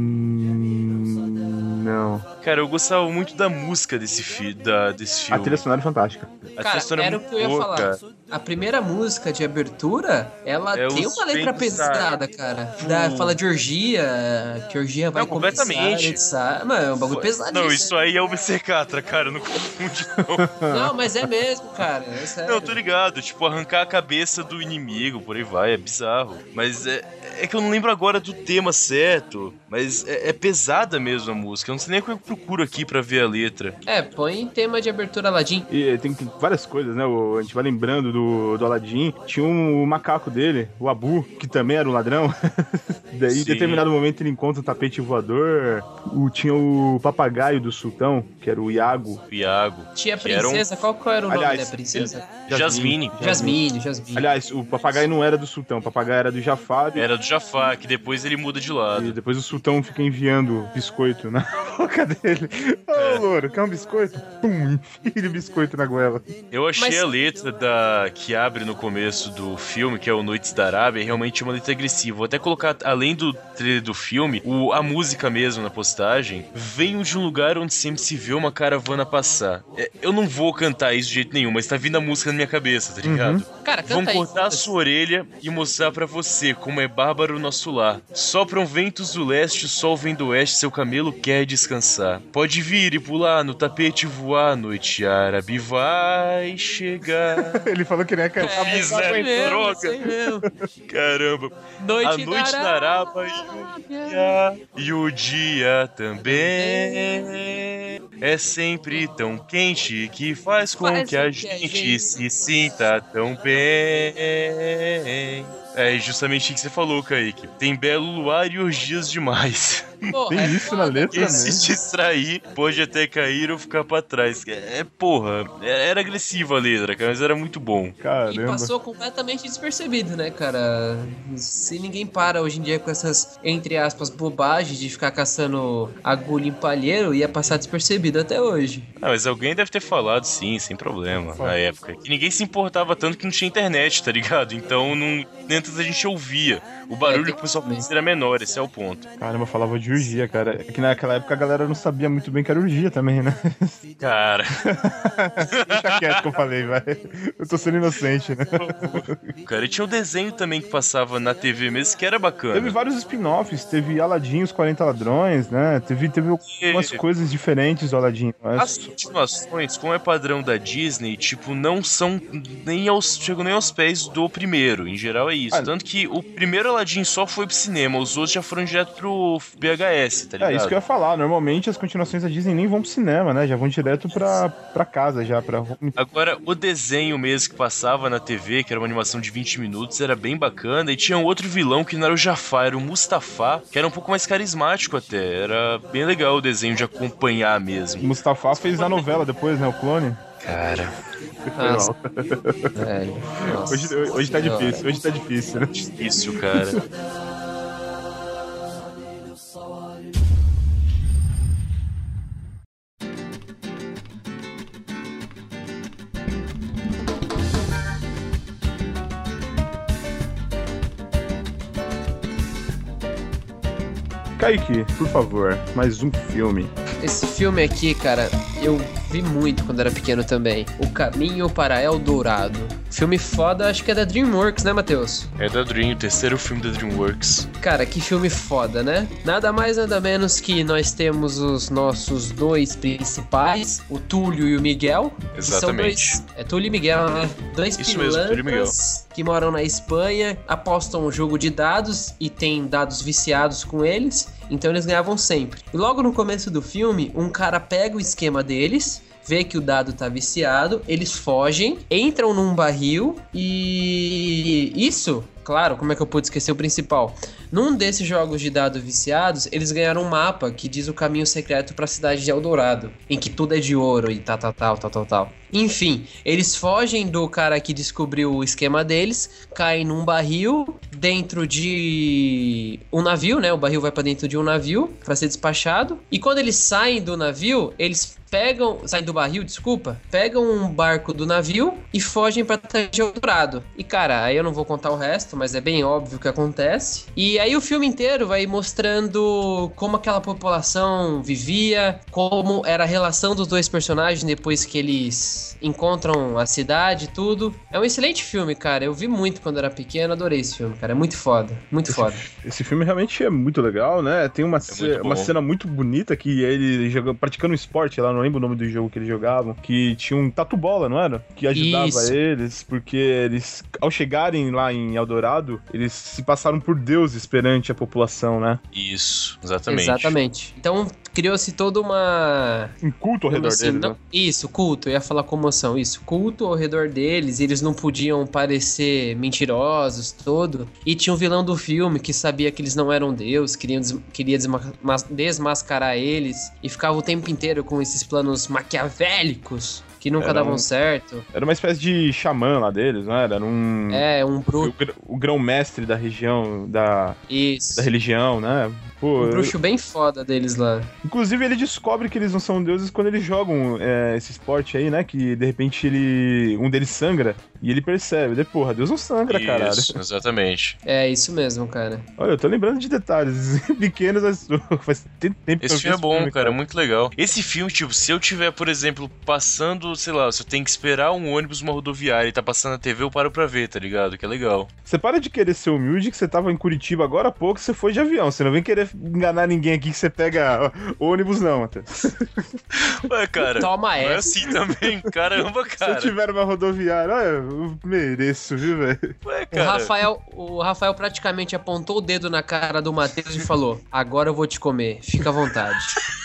Hum... Não. Cara, eu gostava muito da música desse, fi, da, desse filme. A trilha sonora é fantástica. A cara, sonora era é o que eu ia boa, falar. Cara. A primeira música de abertura, ela é tem uma letra pesada, cara. Da, fala de orgia, que orgia vai não, completamente. começar. Mano, é um bagulho pesadíssimo. Não, isso aí é o Obcecatra, cara, não confunde não. Não, mas é mesmo, cara, é sério. Não, eu tô ligado, tipo, arrancar a cabeça do inimigo, por aí vai, é bizarro. Mas é, é que eu não lembro agora do tema certo, mas é, é pesada mesmo a música. Eu não sei nem como eu procuro aqui pra ver a letra. É, põe tema de abertura Aladdin. E tem, tem várias coisas, né? O, a gente vai lembrando do, do Aladdin. Tinha um, o macaco dele, o Abu, que também era um ladrão. Daí, em determinado momento, ele encontra um tapete voador. O, tinha o papagaio do sultão, que era o Iago. O Iago. Tinha a princesa, um... qual que era o Aliás, nome da princesa? Jasmine. Jasmine, Jasmine. Aliás, o papagaio não era do sultão, o papagaio era do Jafar. Era do Jafar, que depois ele muda de lado. E depois o sultão fica enviando biscoito, né? boca dele. Ô, oh, louro, quer um biscoito? Pum, enfia o biscoito na goela. Eu achei Mas... a letra da... que abre no começo do filme, que é o Noites da Arábia, realmente uma letra agressiva. Vou até colocar, além do trailer do filme, o... a música mesmo na postagem. Venho de um lugar onde sempre se vê uma caravana passar. Eu não vou cantar isso de jeito nenhum, mas tá vindo a música na minha cabeça, tá ligado? Uhum. Cara, canta Vão aí, cortar a sua orelha e mostrar pra você como é bárbaro o nosso lar. Sopram ventos do leste, o sol vem do oeste, seu camelo quer descansar. Pode vir e pular, no tapete voar, noite árabe vai chegar. Ele falou que nem a cantar. Fiz, né? Droga. Caramba. Noite a noite da Arábia e o dia, e o dia também é sempre tão quente que faz com faz que a gente, a gente se sinta tão bem. É justamente o que você falou, Kaique. Tem belo luar e orgias demais. Porra, tem isso é na letra, né? Se distrair, pode até cair ou ficar pra trás. É, porra, era agressiva a letra, cara, mas era muito bom. Caramba. E passou completamente despercebido, né, cara? Se ninguém para hoje em dia com essas, entre aspas, bobagens de ficar caçando agulha em palheiro, ia passar despercebido até hoje. Ah, mas alguém deve ter falado sim, sem problema, na época. E ninguém se importava tanto que não tinha internet, tá ligado? Então, não, antes a gente ouvia. O barulho é, que o pessoal fazia era menor, esse é o ponto. Caramba, falava de urgia, cara. É que naquela época a galera não sabia muito bem que era urgia também, né? Cara. Deixa quieto que eu falei, vai. Eu tô sendo inocente, né? Cara, e tinha um desenho também que passava na T V mesmo, que era bacana. Teve vários spin-offs, teve Aladdin, os quarenta Ladrões, né? Teve, teve algumas e... coisas diferentes do Aladdin. Mas... As continuações, como é padrão da Disney, tipo, não são nem aos, chegam nem aos pés do primeiro. Em geral é isso. Ah, Tanto que o primeiro Aladdin só foi pro cinema, os outros já foram direto pro V H S, tá ligado? É, isso que eu ia falar. Normalmente as continuações da Disney nem vão pro cinema, né? Já vão direto pra, pra casa, já. Pra... Agora, o desenho mesmo que passava na T V, que era uma animação de vinte minutos, era bem bacana. E tinha um outro vilão que não era o Jafar, era o Mustafa, que era um pouco mais carismático até. Era bem legal o desenho de acompanhar mesmo. O Mustafa fez a novela depois, né? O Clone. Cara... Nossa. Velho, nossa. Hoje, hoje tá difícil, hoje tá difícil, né? Difícil, cara. Kaique, por favor, mais um filme. Esse filme aqui, cara, eu vi muito quando era pequeno também. O Caminho para Eldorado. Filme foda, acho que é da DreamWorks, né, Matheus? É da Dream, o terceiro filme da DreamWorks. Cara, que filme foda, né? Nada mais, nada menos que nós temos os nossos dois principais, o Túlio e o Miguel. Exatamente. São dois, é Túlio e Miguel, né? Dois Isso mesmo, Túlio e Miguel. Que moram na Espanha, apostam um jogo de dados e tem dados viciados com eles, então eles ganhavam sempre. E logo no começo do filme, um cara pega o esquema deles, vê que o dado tá viciado, eles fogem, entram num barril e isso, claro, como é que eu pude esquecer o principal? Num desses jogos de dados viciados, eles ganharam um mapa que diz o caminho secreto pra cidade de Eldorado, em que tudo é de ouro e tal, tal, tal, tal, tal, tal. Enfim, eles fogem do cara que descobriu o esquema deles, caem num barril dentro de um navio, né? O barril vai pra dentro de um navio pra ser despachado. E quando eles saem do navio, eles pegam... Saem do barril, desculpa. Pegam um barco do navio e fogem pra terra de Eldorado. E, cara, aí eu não vou contar o resto, mas é bem óbvio o que acontece. E aí o filme inteiro vai mostrando como aquela população vivia, como era a relação dos dois personagens depois que eles encontram a cidade e tudo. É um excelente filme, cara. Eu vi muito quando era pequeno, adorei esse filme, cara. É muito foda, muito esse, foda. Esse filme realmente é muito legal, né? Tem uma, é ce- uma cena muito bonita que ele jogando, praticando um esporte lá, não lembro o nome do jogo que eles jogavam, que tinha um tatu-bola, não era? Que ajudava Isso. eles, porque eles, ao chegarem lá em Eldorado, eles se passaram por deuses perante a população, né? Isso, exatamente. Exatamente. Então, criou-se toda uma... Um culto ao redor assim, deles, não... né? Isso, culto. Eu ia falar comoção. Isso, culto ao redor deles. Eles não podiam parecer mentirosos, todo. E tinha um vilão do filme que sabia que eles não eram Deus, queria, des... queria desma... desmascarar eles. E ficava o tempo inteiro com esses planos maquiavélicos que nunca Era davam um- certo. Era uma espécie de xamã lá deles, não era? Era um... É, um o, bruxo. gr- o grão-mestre da região, da, Isso. da religião, né? Pô, Um bruxo bem foda deles lá. inclusive ele descobre que eles não são deuses quando eles jogam é, esse esporte aí, né? Que de repente ele um deles sangra e ele percebe. De, porra, Deus não sangra, caralho. Isso, exatamente. É, isso mesmo, cara. Olha, eu tô lembrando de detalhes pequenos, mas faz tempo que eu Esse vi filme é bom, filme, cara, é muito legal. Esse filme, tipo, se eu tiver, por exemplo, passando, sei lá, se eu tenho que esperar um ônibus numa rodoviária e tá passando na T V, eu paro pra ver, tá ligado? Que é legal. Você para de querer ser humilde, que você tava em Curitiba agora há pouco, você foi de avião. Você não vem querer enganar ninguém aqui que você pega ônibus, não, Matheus. Ué, cara, Toma não é essa. assim também, caramba, Se cara. eu tiver uma rodoviária, olha, eu mereço, viu, velho? Ué, O cara. Rafael, o Rafael praticamente apontou o dedo na cara do Matheus e falou: agora eu vou te comer, fica à vontade.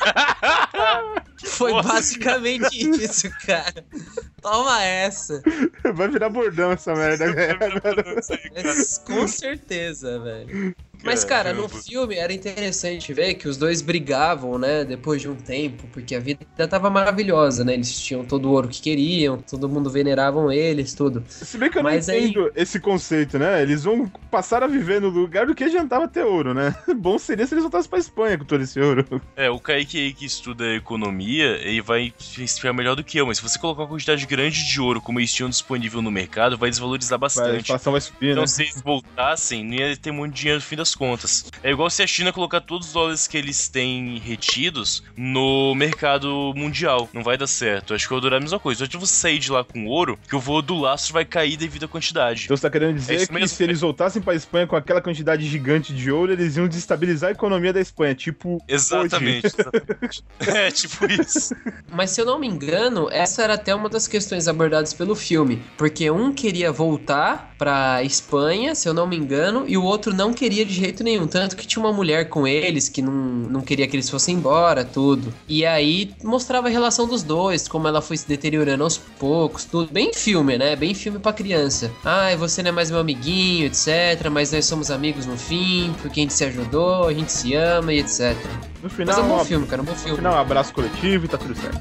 Foi Nossa. basicamente isso, cara. Toma essa. Vai virar bordão essa merda, velho. É, com certeza, velho. Mas, cara, no Caramba. filme era interessante ver que os dois brigavam, né, depois de um tempo, porque a vida tava maravilhosa, né? Eles tinham todo o ouro que queriam, todo mundo veneravam eles, tudo. Se bem que eu Mas não aí- entendo esse conceito, né? Eles vão passar a viver no lugar do que adiantava ter ouro, né? Bom seria se eles voltassem pra Espanha com todo esse ouro. É, o Kaique aí que estuda economia, ele vai explicar melhor do que eu, mas se você colocar uma quantidade grande de ouro como eles tinham disponível no mercado, vai desvalorizar Vai, a bastante. inflação vai subir, Então, né? se eles voltassem, não ia ter muito dinheiro no fim das contas. É igual se a China colocar todos os dólares que eles têm retidos no mercado mundial. Não vai dar certo. Acho que vai durar a mesma coisa. Antes de você sair de lá com ouro, que o voo do lastro vai cair devido à quantidade. Então você tá querendo É dizer isso que mesmo, se eles voltassem pra Espanha com aquela quantidade gigante de ouro, eles iam desestabilizar a economia da Espanha, tipo Exatamente. hoje. exatamente. É, tipo isso. Mas se eu não me engano, essa era até uma das questões abordadas pelo filme. Porque um queria voltar pra Espanha, se eu não me engano, e o outro não queria de jeito nenhum. Tanto que tinha uma mulher com eles que não, não queria que eles fossem embora, tudo. E aí mostrava a relação dos dois, como ela foi se deteriorando aos poucos, tudo. Bem filme, né? Bem filme pra criança. Ai, você não é mais meu amiguinho, etcétera. Mas nós somos amigos no fim, porque a gente se ajudou, a gente se ama e etcétera. No final, Mas é um bom um- filme, cara, um bom no filme. final, um abraço coletivo e tá tudo certo.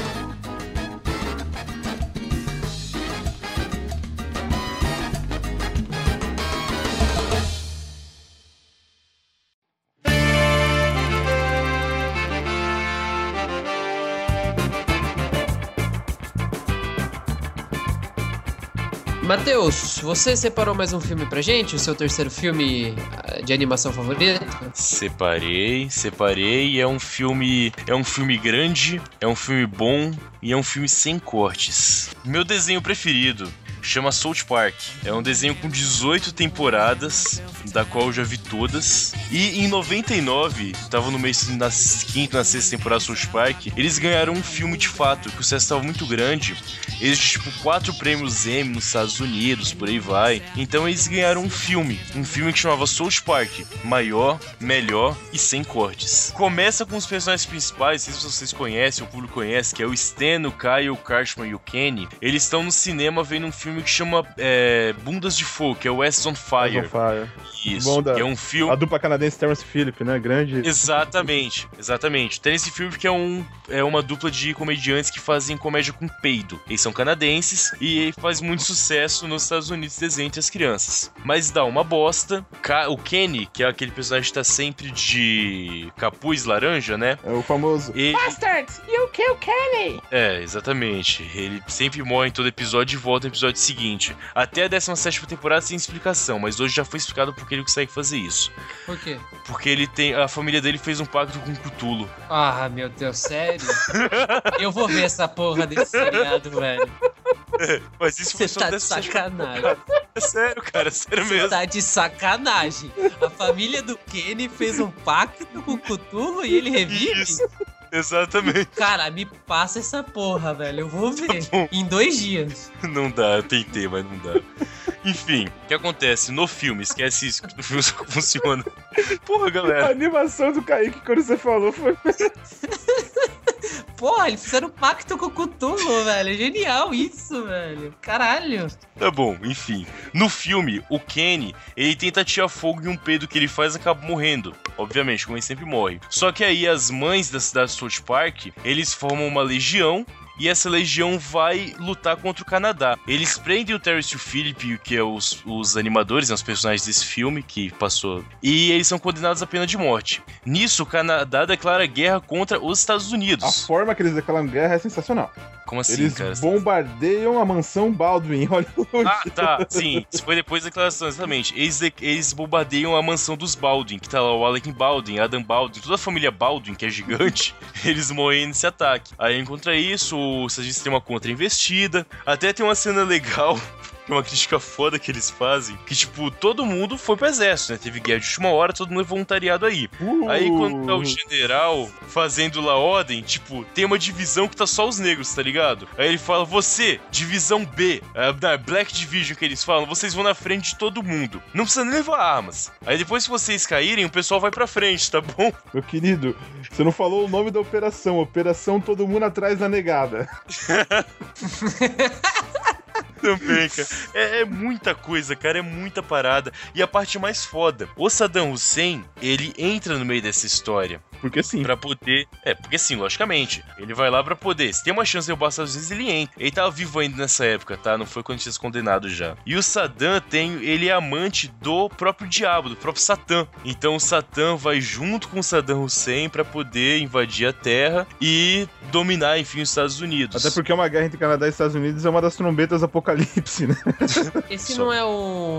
Matheus, você separou mais um filme pra gente? O seu terceiro filme ah, de animação favorito? Separei, separei. E é um filme. É um filme grande, é um filme bom e é um filme sem cortes. Meu desenho preferido chama South Park. É um desenho com dezoito temporadas, da qual eu já vi todas. E em noventa e nove, tava no mês na quinta, na sexta temporada do South Park, eles ganharam um filme de fato, que o sucesso estava muito grande. Eles, tipo, quatro prêmios Emmy nos Estados Unidos, por aí vai. Então eles ganharam um filme. Um filme que chamava South Park. Maior, melhor e sem cortes. Começa com os personagens principais, não sei se vocês conhecem, o público conhece, que é o Stan, o Kyle, o Cartman e o Kenny. Eles estão no cinema vendo um filme que chama é, Bundas de Fogo, que é o West on Fire. On Fire. Isso, Bom da- que é um filme... A dupla canadense Terence Phillip, né? Grande. Exatamente, exatamente. Tem esse filme que é, um, é uma dupla de comediantes que fazem comédia com peido. Eles são canadenses e faz muito sucesso nos Estados Unidos, desenho entre as crianças. Mas dá uma bosta. Ca- O Kenny, que é aquele personagem que tá sempre de capuz laranja, né? É o famoso. Ele... Bastards, you kill Kenny! É, exatamente. Ele sempre morre em todo episódio e volta no episódio seguinte. Até a décima sétima temporada sem explicação, mas hoje já foi explicado porque ele consegue fazer isso. Por quê? Porque ele tem. A família dele fez um pacto com o Cthulhu. Ah, meu Deus, sério? Eu vou ver essa porra desse seriado, velho. Mas isso foi Você só tá de dessa sacanagem. É sério, cara, é sério Você mesmo. tá de sacanagem. A família do Kenny fez um pacto com o Cthulhu e ele revive? Isso, exatamente. Cara, me passa essa porra, velho. Eu vou ver. bom. Em dois dias. Não dá, eu tentei, mas não dá. Enfim, o que acontece? No filme, esquece isso, que no filme só funciona. Porra, A galera. animação do Kaique, quando você falou, foi. Porra, eles fizeram um pacto com o Cthulhu, velho. Genial isso, velho. Caralho. Tá bom, enfim. No filme, o Kenny, ele tenta tirar fogo em um peido que ele faz e acaba morrendo. Obviamente, como ele sempre morre. Só que aí as mães da cidade de South Park, eles formam uma legião e essa legião vai lutar contra o Canadá. Eles prendem o Terrence e o Philip, que é os, os animadores, né, os personagens desse filme que passou, e eles são condenados à pena de morte. Nisso, o Canadá declara guerra contra os Estados Unidos. A forma que eles declaram guerra é sensacional. Como assim, eles cara? Eles bombardeiam a mansão Baldwin em Hollywood. Ah, tá, sim. Isso foi depois da declaração, exatamente. Eles, eles bombardeiam a mansão dos Baldwin, que tá lá o Alec Baldwin, Adam Baldwin, toda a família Baldwin, que é gigante, eles morrem nesse ataque. Aí, contra isso, o Sargento tem uma contra-investida. Até tem uma cena legal, uma crítica foda que eles fazem, que, tipo, todo mundo foi pro exército, né? Teve guerra de última hora, todo mundo é voluntariado aí. Uh. Aí, quando tá o general fazendo lá ordem, tipo, tem uma divisão que tá só os negros, tá ligado? Aí ele fala, você, divisão B, a Black Division que eles falam, vocês vão na frente de todo mundo. Não precisa nem levar armas. Aí depois que vocês caírem, o pessoal vai pra frente, tá bom? Meu querido, você não falou o nome da operação. Operação Todo Mundo Atrás da Negada. Também, cara. É, é muita coisa, cara, é muita parada. E a parte mais foda, o Saddam Hussein, ele entra no meio dessa história. Porque sim. Pra poder... É, porque sim, logicamente. Ele vai lá pra poder. Se tem uma chance de derrubar os Estados Unidos, ele entra. Ele tava vivo ainda nessa época, tá? Não foi quando tinha sido condenado já. E o Saddam tem... Ele é amante do próprio diabo, do próprio Satã. Então o Satã vai junto com o Saddam Hussein pra poder invadir a Terra e dominar, enfim, os Estados Unidos. Até porque uma guerra entre Canadá e Estados Unidos é uma das trombetas apocalipse, né? Esse Só. não é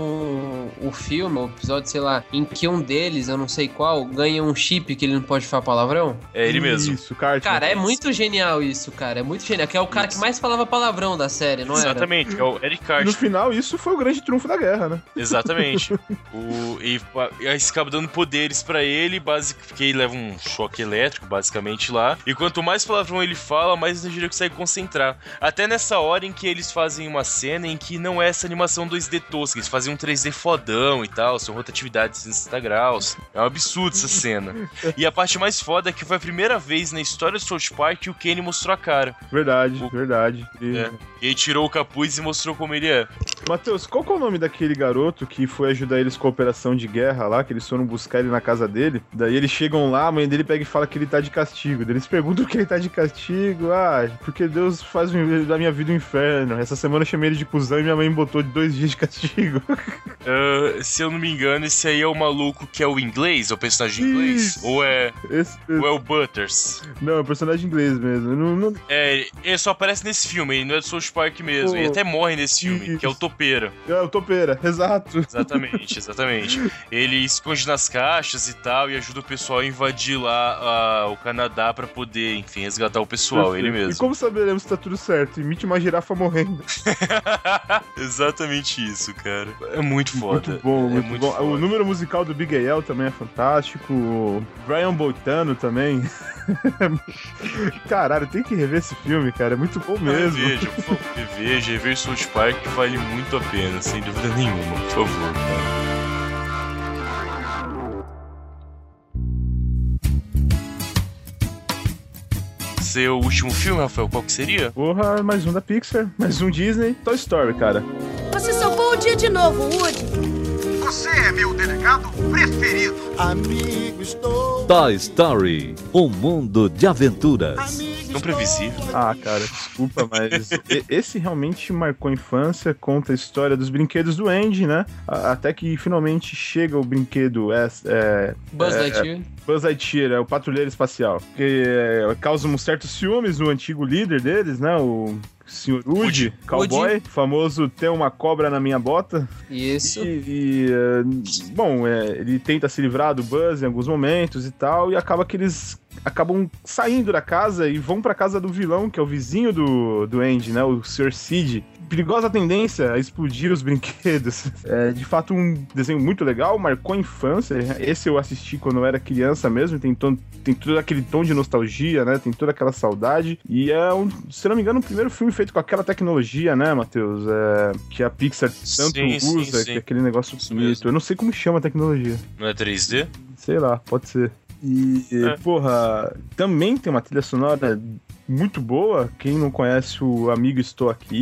o... o filme, o episódio, sei lá, em que um deles, eu não sei qual, ganha um chip que ele não pode falar palavrão? É ele mesmo. Isso, Cartman. Cara, é muito genial isso, cara. É muito genial. Que é o cara isso. que mais falava palavrão da série, não é? Exatamente, era? É o Eric Cartman. No final, isso foi o grande trunfo da guerra, né? Exatamente. o, e, e aí se acaba dando poderes pra ele, basic, porque ele leva um choque elétrico, basicamente, lá. E quanto mais palavrão ele fala, mais energia ele consegue concentrar. Até nessa hora em que eles fazem uma cena em que não é essa animação dois D tosca, eles fazem um três D fodão e tal, são rotatividades de sessenta graus. É um absurdo essa cena. E a parte mais foda é que foi a primeira vez na história do South Park que o Kenny mostrou a cara. Verdade, o... verdade. E... É. E ele tirou o capuz e mostrou como ele é. Matheus, qual que é o nome daquele garoto que foi ajudar eles com a operação de guerra lá, que eles foram buscar ele na casa dele? Daí eles chegam lá, a mãe dele pega e fala que ele tá de castigo. Daí eles perguntam por que ele tá de castigo. Ah, porque Deus faz da minha vida um inferno. Essa semana eu chamei ele de cuzão e minha mãe me botou de dois dias de castigo. Uh, se eu não me engano, esse aí é o maluco que é o inglês, é o personagem inglês? Isso. Ou é esse, ou é o Butters? Não, é o personagem inglês mesmo. Não, não... É, ele só aparece nesse filme, ele não é do South Park mesmo. Oh, ele até morre nesse filme, isso. que é o Topeira. É, o Topeira, exato. Exatamente, exatamente. Ele esconde nas caixas e tal, e ajuda o pessoal a invadir lá uh, o Canadá pra poder, enfim, resgatar o pessoal, Perfeito. ele mesmo. E como saberemos se tá tudo certo? Imite uma girafa morrendo. Exatamente isso, cara. É muito foda. Muito bom, é muito, muito bom. Foda. O número musical do Big A L também é fantástico. O Brian Boltano também. Caralho, tem que rever esse filme, cara. É muito bom mesmo. Reveja, por favor, reveja. Rever South Park vale muito a pena, sem dúvida nenhuma. Por favor, cara. Seu último filme, Rafael, qual que seria? Porra, mais um da Pixar, mais um Disney, Toy Story, cara. Você salvou o dia de novo, Woody. Você é meu delegado preferido. Amigo, estou... Toy Story, um mundo de aventuras. Tão previsível. Ah, cara, desculpa, mas esse realmente marcou a infância, conta a história dos brinquedos do Andy, né? Até que finalmente chega o brinquedo... É, é, Buzz é, Lightyear. Buzz Lightyear, é o patrulheiro espacial. Que é, causa um certo ciúmes no antigo líder deles, né? O... senhor Woody, cowboy, Woody. Famoso ter uma cobra na minha bota. Isso. E, e uh, bom, é, ele tenta se livrar do Buzz em alguns momentos e tal, e acaba que eles acabam saindo da casa e vão pra casa do vilão, que é o vizinho do, do Andy, né, o senhor Sid. Perigosa tendência a explodir os brinquedos. É, de fato, um desenho muito legal, marcou a infância. Esse eu assisti quando eu era criança mesmo, tem, tom, tem todo aquele tom de nostalgia, né, tem toda aquela saudade. E é, um, se não me engano, o primeiro filme feito com aquela tecnologia, né, Matheus? É, que a Pixar tanto sim, usa, sim, sim. que é aquele negócio bonito. Eu não sei como chama a tecnologia. Não é três D? Sei lá, pode ser. E, é. porra, também tem uma trilha sonora muito boa. Quem não conhece o Amigo Estou Aqui,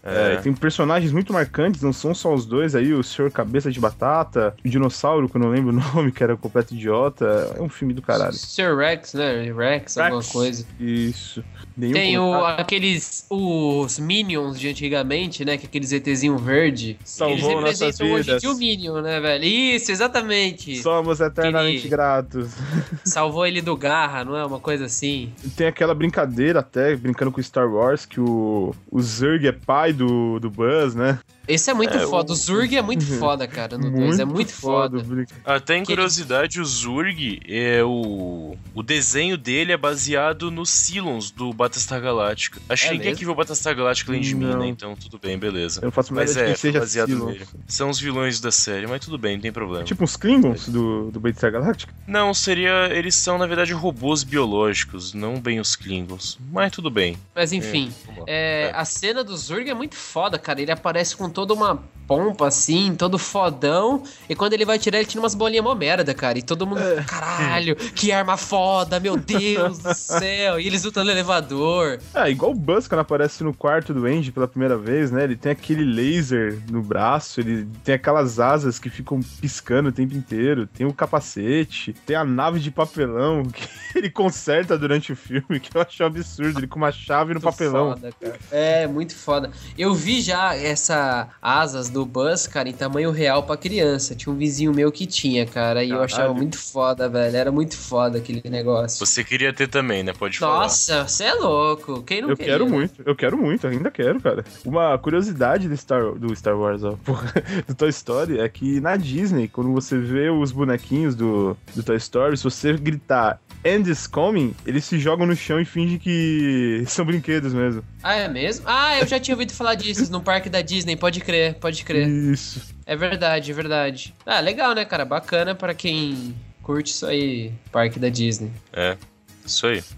É. É, tem personagens muito marcantes, não são só os dois aí, o senhor Cabeça de Batata, o dinossauro, que eu não lembro o nome, que era completo idiota. É um filme do caralho. senhor Rex, né? Rex, Rex, alguma coisa. Isso. Nenhum tem o, aqueles, os Minions de antigamente, né? Que é aqueles ETzinho verde. Salvou eles representam hoje em dia o Minion, né, velho? Isso, exatamente. Somos eternamente ele gratos. Salvou ele do Garra, não é? Uma coisa assim. Tem aquela brincadeira até, brincando com Star Wars, que o, o Zurg é pai do, do Buzz, né? Esse é muito é, foda. O... o Zurg é muito foda, cara, no dois. É muito foda. foda. Até em curiosidade, o Zurg, é o... o desenho dele é baseado nos Cylons do Battlestar Galactica. Acho que é ninguém aqui viu o Battlestar Galactica além de mim, né? Então tudo bem, beleza. Eu não faço mais mas é, que seja baseado Cylons. nele. São os vilões da série, mas tudo bem, não tem problema. Tipo uns Klingons do, do Battlestar Galactica? Não, seria... Eles são, na verdade, robôs biológicos, não bem os Klingons. Mas tudo bem. Mas enfim, é, é, a cena do Zurg é muito foda, cara. Ele aparece com toda uma pompa, assim, todo fodão. E quando ele vai tirar, ele tira umas bolinhas mó merda, cara. E todo mundo, é. caralho, que arma foda, meu Deus do céu. E eles lutam no elevador. É, igual o Buzz quando aparece no quarto do Andy pela primeira vez, né? Ele tem aquele laser no braço, ele tem aquelas asas que ficam piscando o tempo inteiro. Tem o capacete, tem a nave de papelão que ele conserta durante o filme, que eu acho um absurdo. Ele com uma chave no muito papelão. Foda, cara. É, muito foda. Eu vi já essa asas do Buzz, cara, em tamanho real pra criança. Tinha um vizinho meu que tinha, cara, e Caralho. eu achava muito foda, velho. Era muito foda aquele negócio. Você queria ter também, né? Pode falar. Nossa, você é louco. Quem não Eu queria, quero né? muito, eu quero muito, ainda quero, cara. Uma curiosidade do Star, do Star Wars, ó, porra, do Toy Story, é que na Disney, quando você vê os bonequinhos do, do Toy Story, se você gritar "And is coming", eles se jogam no chão e fingem que são brinquedos mesmo. Ah, é mesmo? Ah, eu já tinha ouvido falar disso no parque da Disney, pode crer, pode crer. Isso. É verdade, é verdade. Ah, legal, né, cara? Bacana pra quem curte isso aí, parque da Disney. É, isso aí.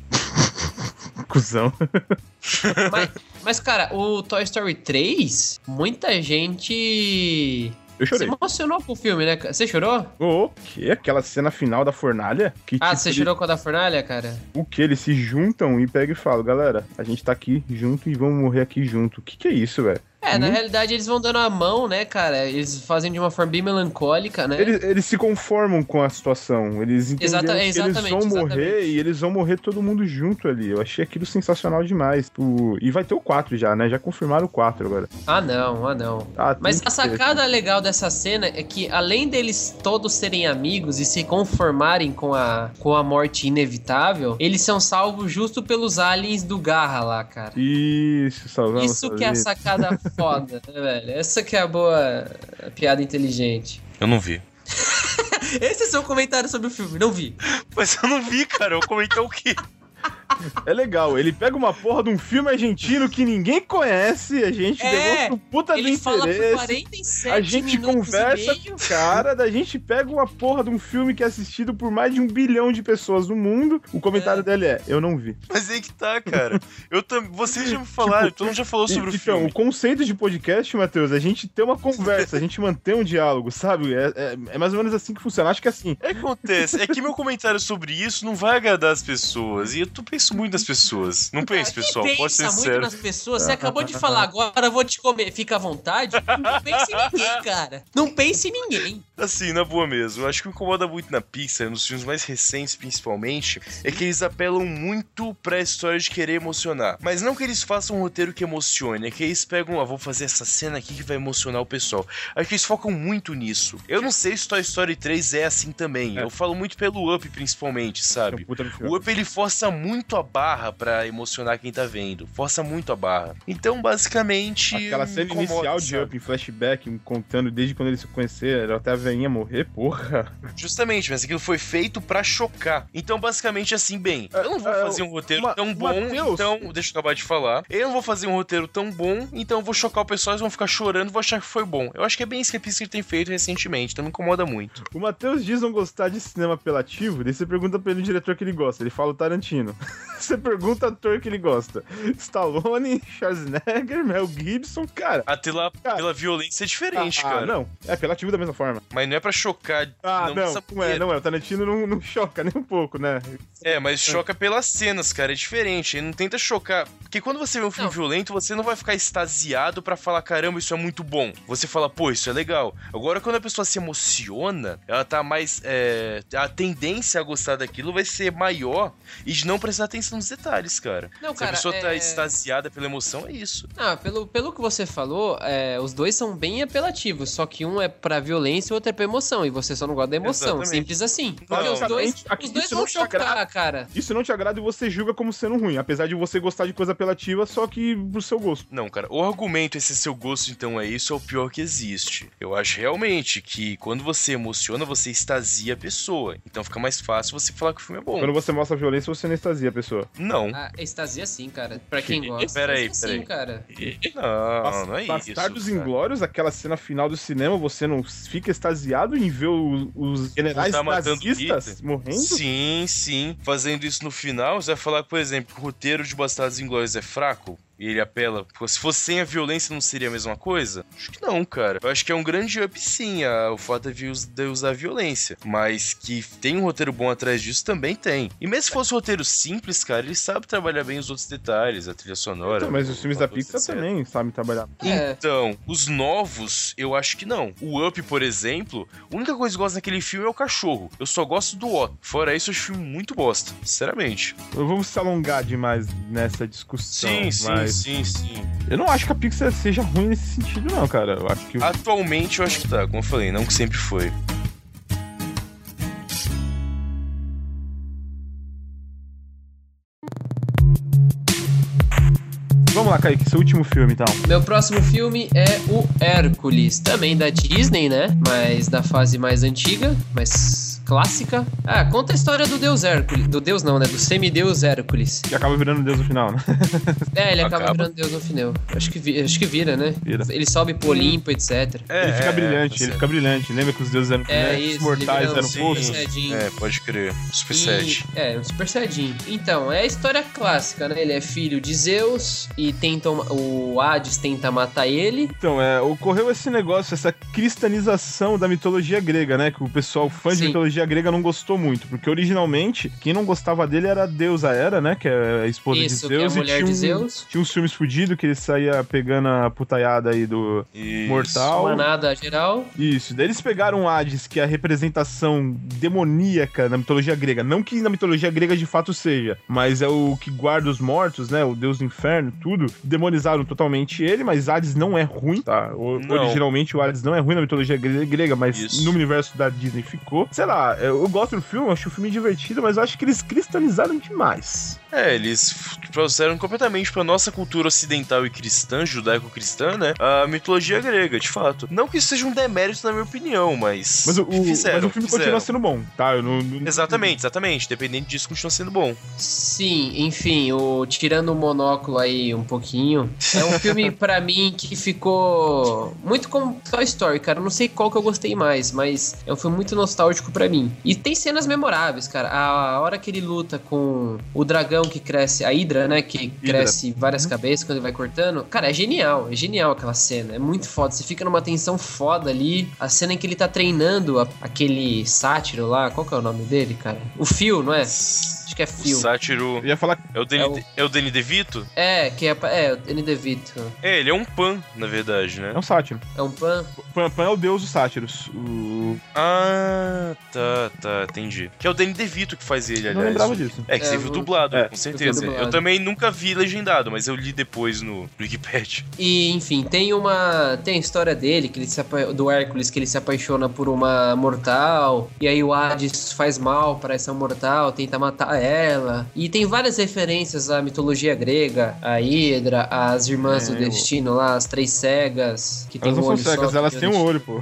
Cusão. Mas, mas, cara, o Toy Story três, muita gente... Eu chorei. Você emocionou com o filme, né? Você chorou? O quê? Aquela cena final da fornalha? Que, ah, tipo, você ele... chorou com a da fornalha, cara? O que? Eles se juntam e pegam e falam, galera, a gente tá aqui junto e vamos morrer aqui junto. O que que é isso, velho? É, hum? na realidade eles vão dando a mão, né, cara? Eles fazem de uma forma bem melancólica, né? Eles, eles se conformam com a situação. Eles entendem Exata, que eles vão morrer exatamente. e eles vão morrer todo mundo junto ali. Eu achei aquilo sensacional demais. O... E vai ter o quatro já, né? Já confirmaram o quatro agora. Ah, não, ah, não. Ah, Mas a sacada legal dessa cena é que, além deles todos serem amigos e se conformarem com a, com a morte inevitável, eles são salvos justo pelos aliens do Garra lá, cara. Isso, salvamos. Isso que é a sacada foda, né, velho? Essa que é a boa a piada inteligente. Eu não vi. Esse é seu comentário sobre o filme, não vi. Mas eu não vi, cara. Eu comentei o quê? É legal, ele pega uma porra de um filme argentino que ninguém conhece, a gente é, demonstra o puta do ele fala interesse, por quarenta e sete a gente conversa com o cara, da gente pega uma porra de um filme que é assistido por mais de um bilhão de pessoas no mundo, o comentário é. dele é, eu não vi. Mas aí que tá, cara. Eu tam... Vocês já me falaram, tipo, todo mundo já falou sobre então, o filme. Então, o conceito de podcast, Matheus, é a gente ter uma conversa, a gente manter um diálogo, sabe? É, é, é mais ou menos assim que funciona, acho que é assim. É que acontece, é que meu comentário sobre isso não vai agradar as pessoas, e eu tô penso muito nas pessoas. Não pense, pessoal, pensa pode ser muito sério. nas pessoas. Você acabou de falar agora, eu vou te comer. Fica à vontade. Não pense em ninguém, cara. Não pense em ninguém. Assim, na boa mesmo. Eu acho que o que incomoda muito na Pixar, nos filmes mais recentes principalmente, é que eles apelam muito pra história de querer emocionar. Mas não que eles façam um roteiro que emocione, é que eles pegam, ah, vou fazer essa cena aqui que vai emocionar o pessoal. Acho que eles focam muito nisso. Eu não sei se Toy Story três é assim também. É. Eu falo muito pelo Up, principalmente, sabe? É um o Up, ele força muito a barra pra emocionar quem tá vendo. Força muito a barra. Então, basicamente... Aquela cena incomoda, inicial de Up em flashback, contando desde quando eles se conheceram até a velhinha morrer, porra. Justamente, mas aquilo foi feito pra chocar. Então, basicamente, assim, bem, eu não vou fazer um roteiro Ma- tão bom, Mateus. Então... Deixa eu acabar de falar. Eu não vou fazer um roteiro tão bom, então eu vou chocar o pessoal, eles vão ficar chorando e vão achar que foi bom. Eu acho que é bem isso que a Pixar tem feito recentemente, então me incomoda muito. O Matheus diz não gostar de cinema apelativo, daí você pergunta pra ele o diretor que ele gosta. Ele fala o Tarantino. Você pergunta o ator que ele gosta. Stallone, Schwarzenegger, Mel Gibson, cara. Ah, pela, cara. pela violência é diferente, ah, cara. Ah, não. É apelativo da mesma forma. Mas não é pra chocar. Ah, não, não, não é, não é. O Tarantino não, não choca nem um pouco, né? É, mas choca pelas cenas, cara. É diferente. Ele não tenta chocar. Porque quando você vê um filme não. violento, você não vai ficar extasiado pra falar, caramba, isso é muito bom. Você fala, pô, isso é legal. Agora, quando a pessoa se emociona, ela tá mais... É, a tendência a gostar daquilo vai ser maior e de não prestar atenção nos detalhes, cara. Não, se cara, a pessoa é... tá extasiada pela emoção, é isso. Ah, pelo, pelo que você falou, é, os dois são bem apelativos, só que um é pra violência e o outro é pra emoção, e você só não gosta da emoção. Exatamente. Simples assim. Porque não, os dois, os dois vão chocar, cara. Isso não te agrada e você julga como sendo ruim, apesar de você gostar de coisa apelativa, só que pro seu gosto. Não, cara, o argumento, esse seu gosto, então, é isso, é o pior que existe. Eu acho realmente que quando você emociona, você extasia a pessoa. Então fica mais fácil você falar que o filme é bom. Quando você mostra a violência, você não extasia a pessoa. Não. Ah, extasia sim, cara. Pra quem gosta, peraí, sim, peraí. cara. Não, não é isso. Bastardos Inglórios, aquela cena final do cinema, você não fica extasiado em ver o, os generais tá nazistas morrendo? Sim, sim. Fazendo isso no final, você vai falar, por exemplo, que o roteiro de Bastardos Inglórios é fraco? E ele apela... Se fosse sem a violência, não seria a mesma coisa? Acho que não, cara. Eu acho que é um grande up, sim, a, o fato de usar a violência. Mas que tem um roteiro bom atrás disso, também tem. E mesmo se fosse um roteiro simples, cara, ele sabe trabalhar bem os outros detalhes, a trilha sonora. Então, mas os filmes da Pixar também sabem trabalhar. É. Então, os novos, eu acho que não. O Up, por exemplo, a única coisa que eu gosto naquele filme é o cachorro. Eu só gosto do Otto. Fora isso, eu acho o filme muito bosta. Sinceramente. Vamos se alongar demais nessa discussão. Sim, sim, mas... sim, sim. Eu não acho que a Pixar seja ruim nesse sentido, não, cara. Eu acho que... Atualmente, eu acho que tá. Como eu falei, não que sempre foi. Vamos lá, Kaique, seu último filme, então. Meu próximo filme é o Hércules, também da Disney, né? Mas da fase mais antiga, mais clássica. Ah, conta a história do deus Hércules. Do deus não, né? Do semideus Hércules. Que acaba virando deus no final, né? É, ele acaba, acaba virando deus no final. Acho que, vi, acho que vira, né? Vira. Ele sobe pro Olimpo, etcétera. É, ele fica é, brilhante, é, ele fica brilhante. Lembra que os deuses eram é, né? isso, os mortais eram poucos? É, pode crer. Super e, Saiyajin. É, um Super Saiyajin. Então, é a história clássica, né? Ele é filho de Zeus e tentam, o Hades tenta matar ele. Então, é, ocorreu esse negócio, essa cristanização da mitologia grega, né? Que o pessoal fã Sim. de mitologia grega não gostou muito, porque originalmente quem não gostava dele era a deusa Hera, né? Que é a esposa Isso, de Zeus. que é a mulher e tinha, de um, Zeus. tinha uns filmes fudidos que ele saía pegando a putaiada aí do Isso. mortal. Manada geral. Isso, daí eles pegaram Hades, que é a representação demoníaca na mitologia grega. Não que na mitologia grega de fato seja, mas é o que guarda os mortos, né? O deus do inferno, tudo. Demonizaram totalmente ele, mas Hades não é ruim, tá? O, Não. originalmente o Hades não é ruim na mitologia grega, mas Isso. no universo da Disney ficou. Sei lá, eu, eu gosto do filme, acho o filme divertido, mas eu acho que eles cristalizaram demais. É, eles trouxeram completamente pra nossa cultura ocidental e cristã, judaico-cristã, né? A mitologia grega, de fato. Não que isso seja um demérito, na minha opinião, mas. Mas o, o, fizeram, mas o filme fizeram. continua sendo bom, tá? Eu não, não... Exatamente, exatamente. Dependente disso, continua sendo bom. Sim, enfim, o, tirando o monóculo aí um pouquinho, é um filme pra mim que ficou muito como Toy Story, cara. Eu não sei qual que eu gostei mais, mas é um filme muito nostálgico pra mim. E tem cenas memoráveis, cara. A hora que ele luta com o dragão que cresce, a Hydra, né, que Hydra. cresce várias cabeças quando ele vai cortando. Cara, é genial, é genial aquela cena. É muito foda. Você fica numa tensão foda ali. A cena em que ele tá treinando a, aquele sátiro lá, qual que é o nome dele, cara? O Phil, não é? Acho que é Phil. O sátiro. Eu ia falar. É o Danny, É o- é o Danny DeVito? É, que é, é o Danny DeVito. É, ele é um pan, na verdade, né? É um sátiro. É um pan. Pan, Pan é o deus dos sátiros. O... Ah, tá, tá, entendi. Que é o Danny DeVito que faz ele, aliás. Não lembrava disso. É, que É, você viu eu- dublado, é, com certeza. eu vi Eu, dublado. também nunca vi legendado, mas eu li depois no no Wikipedia. E, enfim, tem uma... Tem a história dele, que ele se apa- do Hércules, que ele se apaixona por uma mortal. E aí o Hades faz mal pra essa mortal, tenta matar ela. E tem várias referências à mitologia grega, a Hydra, as irmãs É, do eu- destino lá, as três cegas, que tem Elas um não são olho só. cegas, que elas tem têm um olho, pô.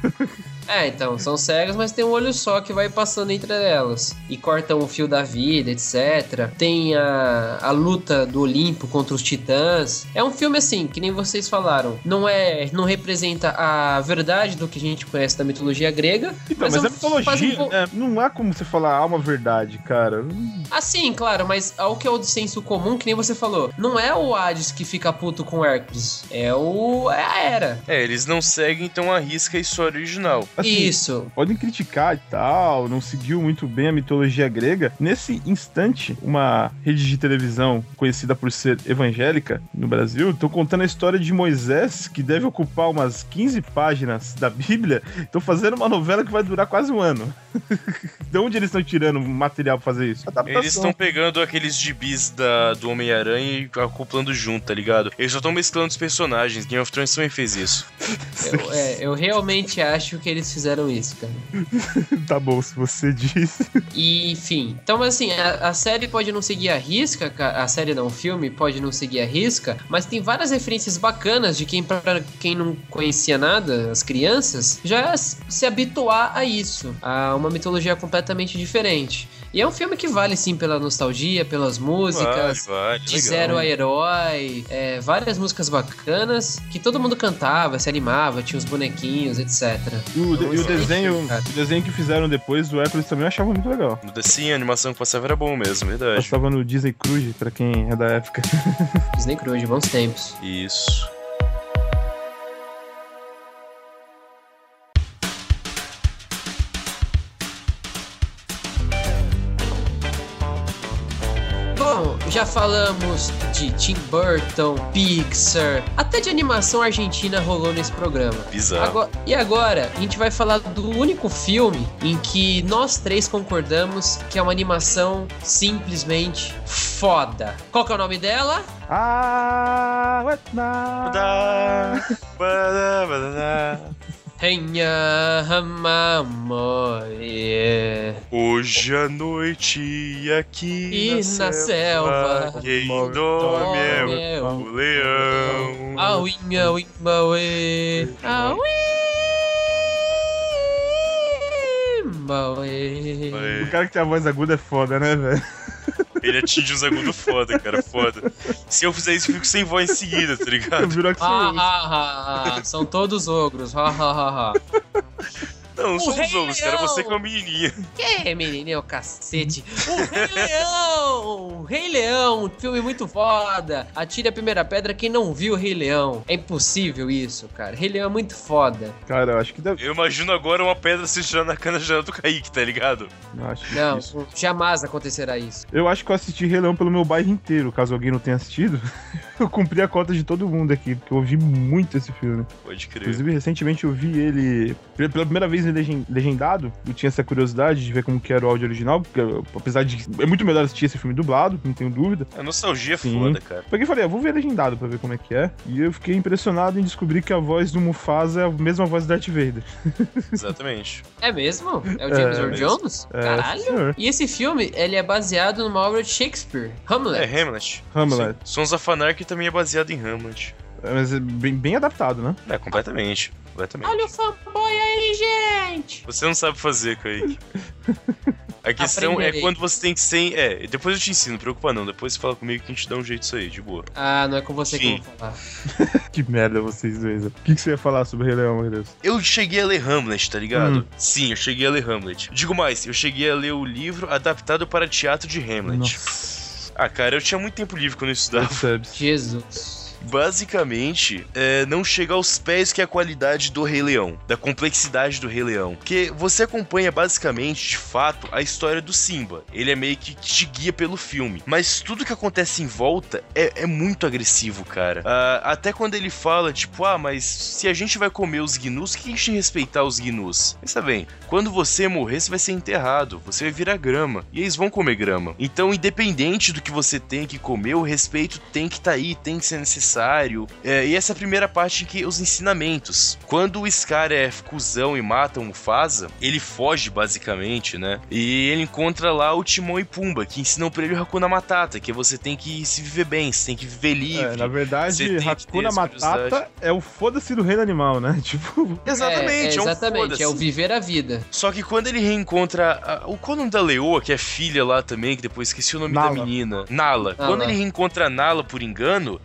É, então, são cegas, mas tem um olho só que vai passando entre elas. E cortam o fio da vida, etcétera. Tem a, a luta do Olimpo contra os titãs. É um filme assim, que nem vocês falaram. Não é, não representa a verdade do que a gente conhece da mitologia grega. Então, mas, é um- a mitologia, faz um po- né, não há como você falar ah, uma verdade, cara. Assim, claro, mas ao que é o de senso comum, que nem você falou. Não é o Hades que fica puto com Hércules. É o... É a Hera. É, eles não seguem, então arrisca a história original. assim, Isso. Podem criticar e tal, não seguiu muito bem a mitologia grega. Nesse instante, uma rede de televisão conhecida por ser evangélica no Brasil, estão contando a história de Moisés, que deve ocupar umas quinze páginas da Bíblia, estão fazendo uma novela que vai durar quase um ano. De onde eles estão tirando material pra fazer isso? Adaptação. Eles estão pegando aqueles gibis da, do Homem-Aranha e acoplando junto, tá ligado? Eles só estão mesclando os personagens. Game of Thrones também fez isso. Eu, é, eu realmente acho que eles fizeram isso, cara. Tá bom, se você disse. E, enfim. Então, assim, a, a série pode não seguir a risca, a série não, o filme pode não seguir a risca, mas tem várias referências bacanas de quem, pra quem não conhecia nada, as crianças, já se habituar a isso, a uma mitologia completamente diferente. E é um filme que vale, sim, pela nostalgia, pelas músicas, vale, vale, de legal, Zero hein? a Herói, é, várias músicas bacanas, que todo mundo cantava, se animava, tinha os bonequinhos, etcétera. E o, Então, e o excelente desenho, filme, cara. o desenho que fizeram depois do Hércules também eu achava muito legal. Sim, a animação que passava era bom mesmo, verdade. Passava no Disney Cruise, pra quem é da época. Disney Cruise, bons tempos. Isso. Bom, já falamos de Tim Burton, Pixar, até de animação argentina rolou nesse programa. Bizarro. Agora, e agora, a gente vai falar do único filme em que nós três concordamos que é uma animação simplesmente foda. Qual que é o nome dela? Ah, what now? Hoje à noite aqui e na, na selva, selva quem dorme é o leão. Auim, auim, auê, auim, auê. O cara que tem a voz aguda é foda, né, velho? Ele atinge uns agudos foda, cara, foda. Se eu fizer isso, eu fico sem voz em seguida, tá ligado? Ha, ha, ha, ha. São todos ogros, ha, ha, ha, ha. Não, não são os ogros, cara, você que é uma menininha. Que menininha, o cacete. O Rei Leão! O Rei Leão, um filme muito foda. Atire a primeira pedra quem não viu o Rei Leão. É impossível isso, cara. Rei Leão é muito foda. Cara, eu acho que deve... Eu imagino agora uma pedra se tirando na cana do Kaique, tá ligado? Não, acho que não isso. jamais acontecerá isso. Eu acho que eu assisti Rei Leão pelo meu bairro inteiro, caso alguém não tenha assistido. Eu cumpri a cota de todo mundo aqui, porque eu ouvi muito esse filme. Pode crer. Inclusive, recentemente eu vi ele pela primeira vez legendado. Eu tinha essa curiosidade de ver como que era o áudio original, porque apesar de... É muito melhor assistir esse filme dublado, não tenho dúvida. A nostalgia é Sim. foda, cara. Peguei e falei, ah, vou ver legendado pra ver como é que é. E eu fiquei impressionado em descobrir que a voz do Mufasa é a mesma voz do Darth Vader. Exatamente. É mesmo? É o James É, Earl Jones? é, Caralho. senhor. E esse filme, ele é baseado numa obra de Shakespeare, Hamlet. É, Hamlet. Hamlet. Sim. Sons of Anarchy também é baseado em Hamlet. É, mas é bem, bem adaptado, né? É, completamente. completamente. Olha o fanboy aí, gente! Você não sabe fazer, Kaique. A questão Aprenderei. é quando você tem que ser... É, depois eu te ensino, não preocupa não. Depois você fala comigo que a gente dá um jeito disso aí, de boa. Ah, não é com você Sim. que eu vou falar. Que merda vocês dois. O que, que você ia falar sobre Rei Leão, meu Deus? Eu cheguei a ler Hamlet, tá ligado? Hum. Sim, eu cheguei a ler Hamlet. Digo mais, eu cheguei a ler o livro adaptado para teatro de Hamlet. Nossa. Ah, cara, eu tinha muito tempo livre quando eu estudava. Percebe-se. Jesus. Basicamente, é, não chega aos pés que é a qualidade do Rei Leão, da complexidade do Rei Leão. Porque você acompanha basicamente, de fato, a história do Simba. Ele é meio que te guia pelo filme. Mas tudo que acontece em volta é, é muito agressivo, cara. Ah, até quando ele fala, tipo, ah, mas se a gente vai comer os gnus, que a gente tem que respeitar os gnus? Pensa bem, quando você morrer, você vai ser enterrado, você vai virar grama. E eles vão comer grama. Então, independente do que você tem que comer, o respeito tem que estar tá aí, tem que ser necessário. É, e essa é a primeira parte em que os ensinamentos. Quando o Scar é cuzão e mata o Mufasa, ele foge basicamente, né? E ele encontra lá o Timão e Pumba, que ensinam pra ele o Hakuna Matata, que você tem que se viver bem, você tem que viver livre. É, na verdade, Hakuna essa Matata curiosidade. é o foda-se do reino animal, né? Tipo... Exatamente, é, é, é um exatamente, foda-se. é o viver a vida. Só que quando ele reencontra a, o, qual é o nome da leoa, que é filha lá também, que depois esqueci o nome Nala. da menina, Nala. Nala. Quando ele reencontra a Nala por engano, ele pega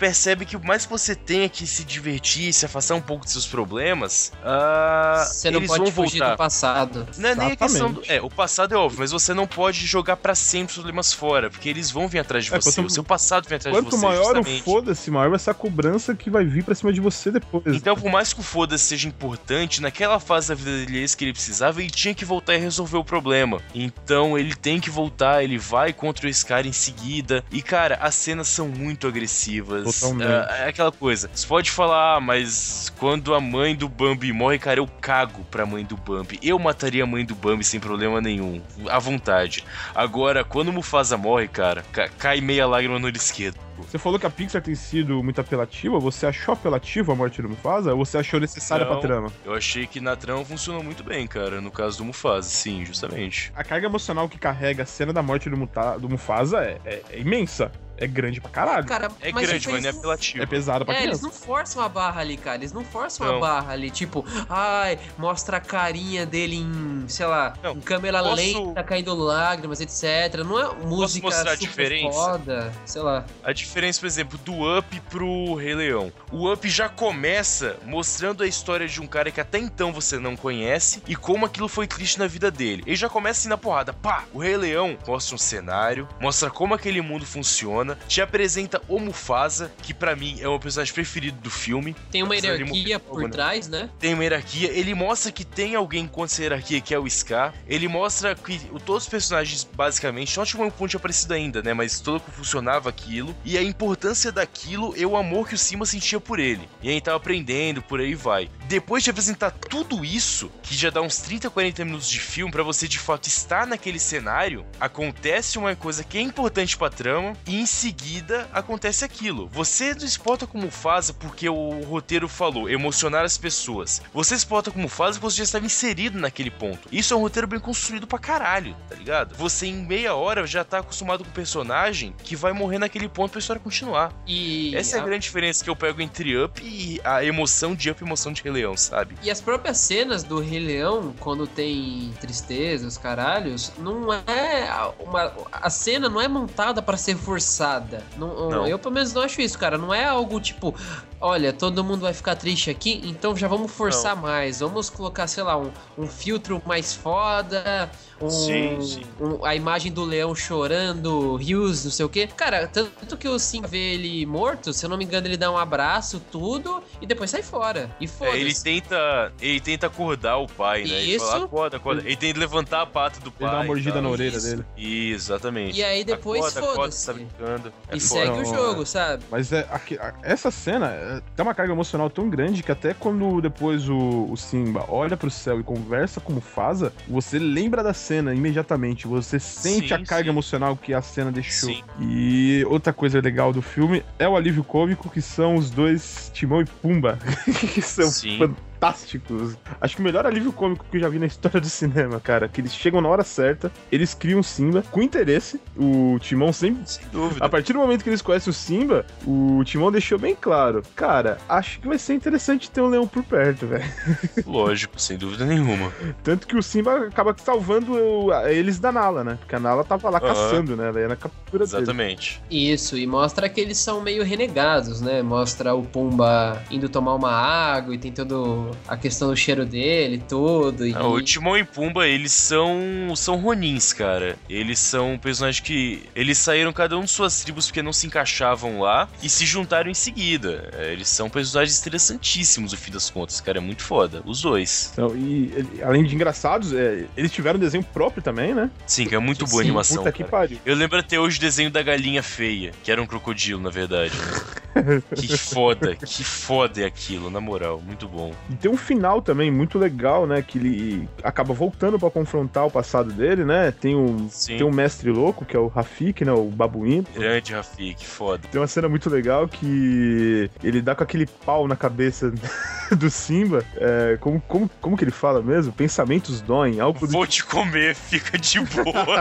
percebe que por mais que você tenha que se divertir, se afastar um pouco dos seus problemas, uh, você não eles pode vão fugir voltar. do passado. Não é nem a questão do... É, o passado é óbvio, mas você não pode jogar pra sempre os problemas fora, porque eles vão vir atrás de É, você, quanto- o seu passado vem atrás de Quanto você, maior justamente. o foda-se, maior vai ser a cobrança que vai vir pra cima de você depois. Então, por mais que o foda-se seja importante, naquela fase da vida dele é isso que ele precisava, ele tinha que voltar e resolver o problema. Então, ele tem que voltar, ele vai contra esse cara em seguida. E, cara, as cenas são muito agressivas. Totalmente. É, é aquela coisa. Você pode falar, ah, mas quando a mãe do Bambi morre, cara, eu cago pra mãe do Bambi. Eu mataria a mãe do Bambi sem problema nenhum. À vontade. Agora, quando o Mufasa morre, cara, ca- cai meia lágrima no olho esquerdo. Você falou que a Pixar tem sido muito apelativa. Você achou apelativa a morte do Mufasa? Ou você achou necessária pra Não, trama? Eu achei que na trama funcionou muito bem, cara. No caso do Mufasa, sim, justamente. A carga emocional que carrega a cena da morte do, Muta- do Mufasa é, é- é imensa. É grande pra caralho. Cara, É mas grande, tipo, mas não é eles- apelativo. É pesado pra É, eles criança. não forçam a barra ali, cara. Eles não forçam Não. a barra ali. Tipo, ai, mostra a carinha dele em, sei lá, Não, em câmera posso- lenta, caindo lágrimas, etcétera. Não é música mostrar a super diferença? foda, sei lá. A diferença, por exemplo, do Up pro Rei Leão. O Up já começa mostrando a história de um cara que até então você não conhece e como aquilo foi triste na vida dele. Ele já começa assim na porrada. Pá! O Rei Leão mostra um cenário, mostra como aquele mundo funciona, te apresenta o Mufasa, que pra mim é o meu personagem preferido do filme. Tem uma Apesar de ele hierarquia morrer por logo, né? trás, né? Tem uma hierarquia, ele mostra que tem alguém contra essa hierarquia, que é o Scar. Ele mostra que o- todos os personagens, basicamente, não tinha um ponto aparecido ainda, né? Mas todo como funcionava aquilo. E a importância daquilo é o amor que o Simba sentia por ele. E aí tava aprendendo, por aí vai. Depois de apresentar tudo isso, que já dá uns trinta, quarenta minutos de filme, pra você de fato estar naquele cenário, acontece uma coisa que é importante pra trama, e em seguida acontece aquilo. Você não se porta como Mufasa porque o roteiro falou emocionar as pessoas. Você se porta como Mufasa porque você já estava inserido naquele ponto. Isso é um roteiro bem construído pra caralho, tá ligado? Você em meia hora já tá acostumado com o personagem que vai morrer naquele ponto pra história continuar. E Essa é a grande diferença que eu pego entre Up e a emoção de Up e emoção de Rei Leão, sabe? E as próprias cenas do Rei Leão, quando tem tristeza, os caralhos, não é uma... A cena não é montada pra ser forçada. Não, Não. Eu, pelo menos, não acho isso, cara. Não é algo tipo, olha, todo mundo vai ficar triste aqui, então já vamos forçar mais. Vamos colocar, sei lá, um, um filtro mais foda, um, Sim, sim. um- a imagem do leão chorando, rios, não sei o quê. Cara, tanto que o Simba vê ele morto, se eu não me engano, ele dá um abraço, tudo, e depois sai fora. E É, foda-se. ele tenta, ele tenta acordar o pai, né? Ele Isso. fala, acorda, acorda. Ele tenta levantar a pata do pai. Ele dá uma mordida e tal. na orelha Isso. dele. Isso, exatamente. E aí depois, acorda, acorda, foda-se. tá brincando. É E foda. segue o Não, jogo, é. sabe? Mas é, aqui- a- essa cena é, tem uma carga emocional tão grande que até quando depois o, o Simba olha pro céu e conversa com o Mufasa, você lembra da cena imediatamente. Você sente Sim, a carga sim. emocional que a cena deixou. Sim. E outra coisa legal do filme é o alívio cômico, que são os dois Timão e Pumba, que são Sim. fantásticos. Acho que o melhor alívio cômico que eu já vi na história do cinema, cara, que eles chegam na hora certa, eles criam o Simba com interesse. O Timão sempre Sem dúvida. a partir do momento que eles conhecem o Simba, o Timão deixou bem claro. Cara, acho que vai ser interessante ter um leão por perto, velho. Lógico, sem dúvida nenhuma. Tanto que o Simba acaba salvando o- eles da Nala, né? Porque a Nala tava lá Aham. caçando, né? Ela ia na captura dele. Exatamente. Isso, e mostra que eles são meio renegados, né? Mostra o Pumba indo tomar uma água e tem toda a questão do cheiro dele, tudo. E... Ah, o Timão e Pumba, eles são são ronins, cara. Eles são personagens que... Eles saíram cada um de suas tribos porque não se encaixavam lá e se juntaram em seguida. É, eles são personagens interessantíssimos, no fim das contas, cara. É muito foda. Os dois. Então, e ele- além de engraçados, é, eles tiveram um desenho próprio também, né? Sim, que é muito boa a Sim, animação, Puta que cara. pariu. Eu lembro até hoje o desenho da galinha feia, que era um crocodilo, na verdade. Né? Que foda, que foda é aquilo, na moral. Muito bom. E tem um final também muito legal, né? Que ele acaba voltando pra confrontar o passado dele, né? Tem um, Sim. tem um mestre louco, que é o Rafik, né? O babuíno. Grande Rafik, foda. Tem uma cena muito legal que ele dá com aquele pau na cabeça do Simba. É, como, como, como que ele fala mesmo? Pensamentos doem, algo do Vou te comer, fica de boa.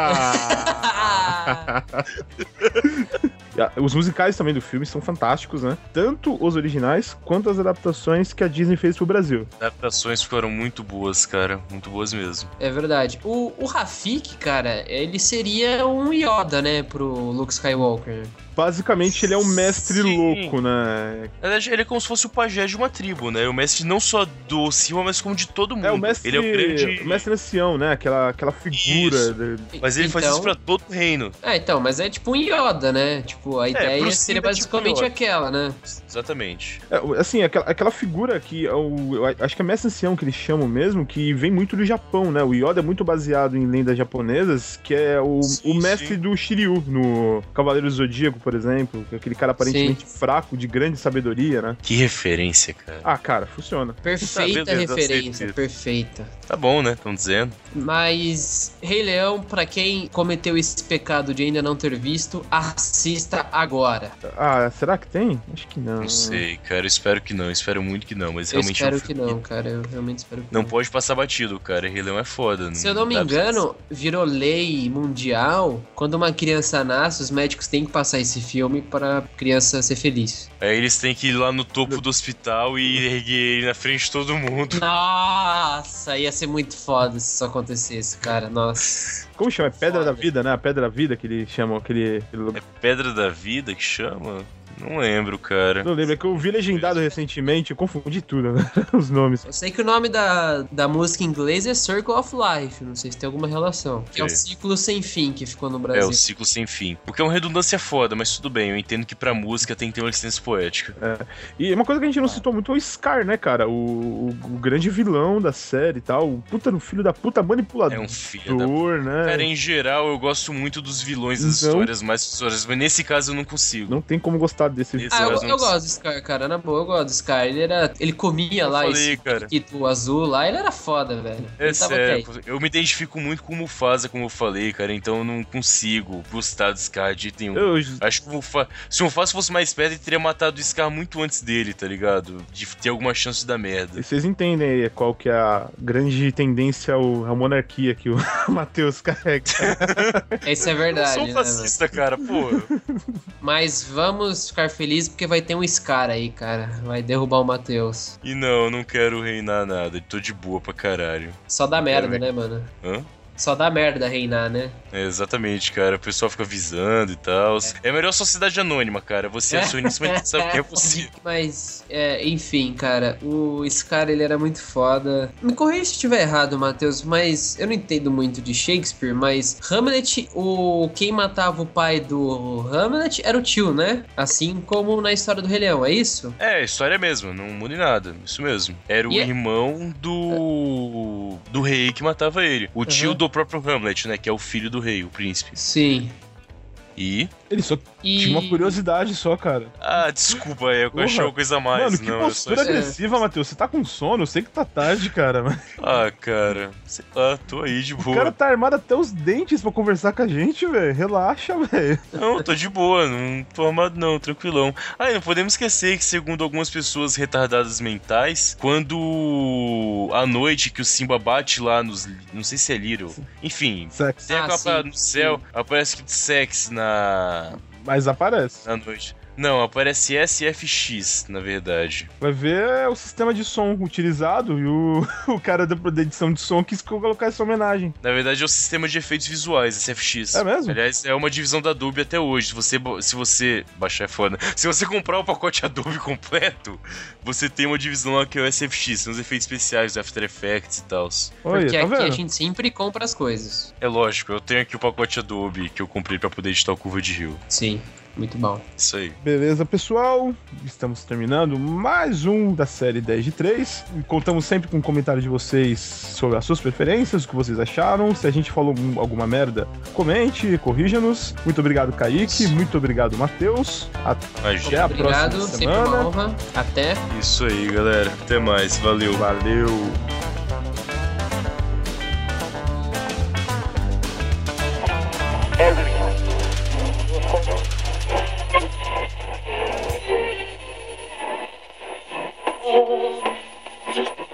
Os musicais também do filme são fantásticos, né? Tanto os originais quanto as adaptações que a Disney fez pro Brasil. Adaptações foram muito boas, cara. Muito boas mesmo. É verdade. O, o Rafik, cara, ele seria um Yoda, né, pro Luke Skywalker. basicamente ele é um mestre Sim. louco, né? Na verdade, ele é como se fosse o pajé de uma tribo, né? O mestre não só do Silva, mas como de todo mundo. É, o mestre, ele é o grande... o mestre ancião, né? Aquela, aquela figura. De... Mas ele então... faz isso pra todo o reino. É, então, mas é tipo um Yoda, né? Tipo, a ideia pro seria Simba é tipo basicamente Yoda. aquela, né? Exatamente. É, assim, aquela, aquela figura que é o, eu acho que é mestre ancião que eles chamam mesmo, que vem muito do Japão, né? O Yoda é muito baseado em lendas japonesas, que é o, Sim, o mestre sim. do Shiryu, no Cavaleiro do Zodíaco, por exemplo, que é aquele cara aparentemente Sim. fraco, de grande sabedoria, né? Que referência, cara. Ah, cara, funciona. Perfeita Tá, beleza, referência, aceito. perfeita. Tá bom, né? Estão dizendo. Mas Rei Leão, pra quem cometeu esse pecado de ainda não ter visto, assista agora. Ah, será que tem? Acho que não. Não sei, cara. Eu espero que não. Eu espero muito que não, mas Eu realmente... espero é um que filme não, cara. Eu realmente espero que Não não. pode passar batido, cara. Rei Leão é foda. Se eu não me dá pra- engano, virou lei mundial. Quando uma criança nasce, os médicos têm que passar esse filme para a criança ser feliz. Aí eles têm que ir lá no topo do hospital e erguer ele na frente de todo mundo. Nossa, ia ser muito foda se isso acontecesse, cara. Nossa. Como chama? É Pedra Foda. da Vida, né? A Pedra da Vida que eles chamam aquele... aquele... É Pedra da Vida que chama? Não lembro, cara. Não lembro, é que eu vi legendado recentemente, eu confundi tudo, né? Os nomes. Eu sei que o nome da, da música em inglês é Circle of Life. Não sei se tem alguma relação. Que é o Sim. ciclo sem fim que ficou no É, Brasil. o ciclo sem fim. Porque é uma redundância foda, mas tudo bem. Eu entendo que pra música tem que ter uma licença poética. É. E uma coisa que a gente não citou muito é o Scar, né, cara? O, o, o grande vilão da série e tal. O puta no filho da puta manipulador, É um filho da... né? Cara, em geral, eu gosto muito dos vilões das Então- histórias mais histórias, mas nesse caso eu não consigo. Não tem como gostar desse Esse Ah, eu, caso eu gosto do Scar, cara. Na boa, eu gosto do Scar. Ele era. Ele comia Eu lá falei, esse cara. quito azul lá. Ele era foda, velho. É ele tava sério, ok. eu me identifico muito com o Mufasa, como eu falei, cara, então eu não consigo gostar do Scar de nenhum. Eu- Acho que o Mufasa, se o Mufasa fosse mais perto, ele teria matado o Scar muito antes dele, tá ligado? De ter alguma chance de dar merda. E vocês entendem aí qual que é a grande tendência ao, à monarquia que o Matheus carrega. Isso é Eu verdade, sou um né, fascista, cara, pô. Mas vamos ficar felizes porque vai ter um Scar aí, cara. Vai derrubar o Matheus. E não, eu não quero reinar nada, tô de boa pra caralho. Só dá merda, Quero- né, mano? Hã? Só dá merda reinar, né? É, exatamente, cara. O pessoal fica avisando e tal. É. é melhor sociedade anônima, cara. Você é acionista, mas sabe que é possível. Mas, é, enfim, cara, o Scar, ele era muito foda. Me corrija se eu estiver errado, Matheus, mas eu não entendo muito de Shakespeare, mas Hamlet, o quem matava o pai do Hamlet era o tio, né? Assim como na história do Rei Leão, é isso? É, a história é a mesma, não muda em nada. Isso mesmo. Era o E é- irmão do. do rei que matava ele. O tio Uhum. do próprio Hamlet, né? Que é o filho do rei, o príncipe. Sim. E. Ele só E... tinha uma curiosidade só, cara. Ah, desculpa, eu Porra. achei uma coisa a mais. Mano, que não, eu só... postura agressiva, Matheus. Você tá com sono? Eu sei que tá tarde, cara. Mas... Ah, cara. Sei lá, tô aí de O boa. cara tá armado até os dentes pra conversar com a gente, velho. Relaxa, velho. Não, tô de boa, não tô armado não, tranquilão. Ah, e não podemos esquecer que, segundo algumas pessoas retardadas mentais, quando à noite que o Simba bate lá nos... Não sei se é Little. Enfim, Sex. tem Ah, aquela sim, parada no céu, sim. aparece que sex na... Mas aparece. na noite. Não, aparece S F X, na verdade. Vai ver o sistema de som utilizado e o, o cara da, da edição de som quis colocar essa homenagem. Na verdade é o sistema de efeitos visuais, S F X. É mesmo? Aliás, é uma divisão da Adobe até hoje. Se você, se você... Baixar é foda. Se você comprar o pacote Adobe completo, você tem uma divisão lá que é o S F X. São os efeitos especiais, o After Effects e tal. Olha, Porque tá aqui vendo? a gente sempre compra as coisas. É lógico, eu tenho aqui o pacote Adobe que eu comprei pra poder editar o Curva de Rio. Sim, muito bom. Isso aí. Beleza, pessoal? Estamos terminando mais um da série dez de três. Contamos sempre com um comentário de vocês sobre as suas preferências, o que vocês acharam. Se a gente falou alguma merda, comente, corrija-nos. Muito obrigado, Kaique. Muito obrigado, Matheus. Até Imagina. a Obrigado, próxima sempre uma semana. honra. Até. Isso aí, galera. Até mais. Valeu. Valeu. Just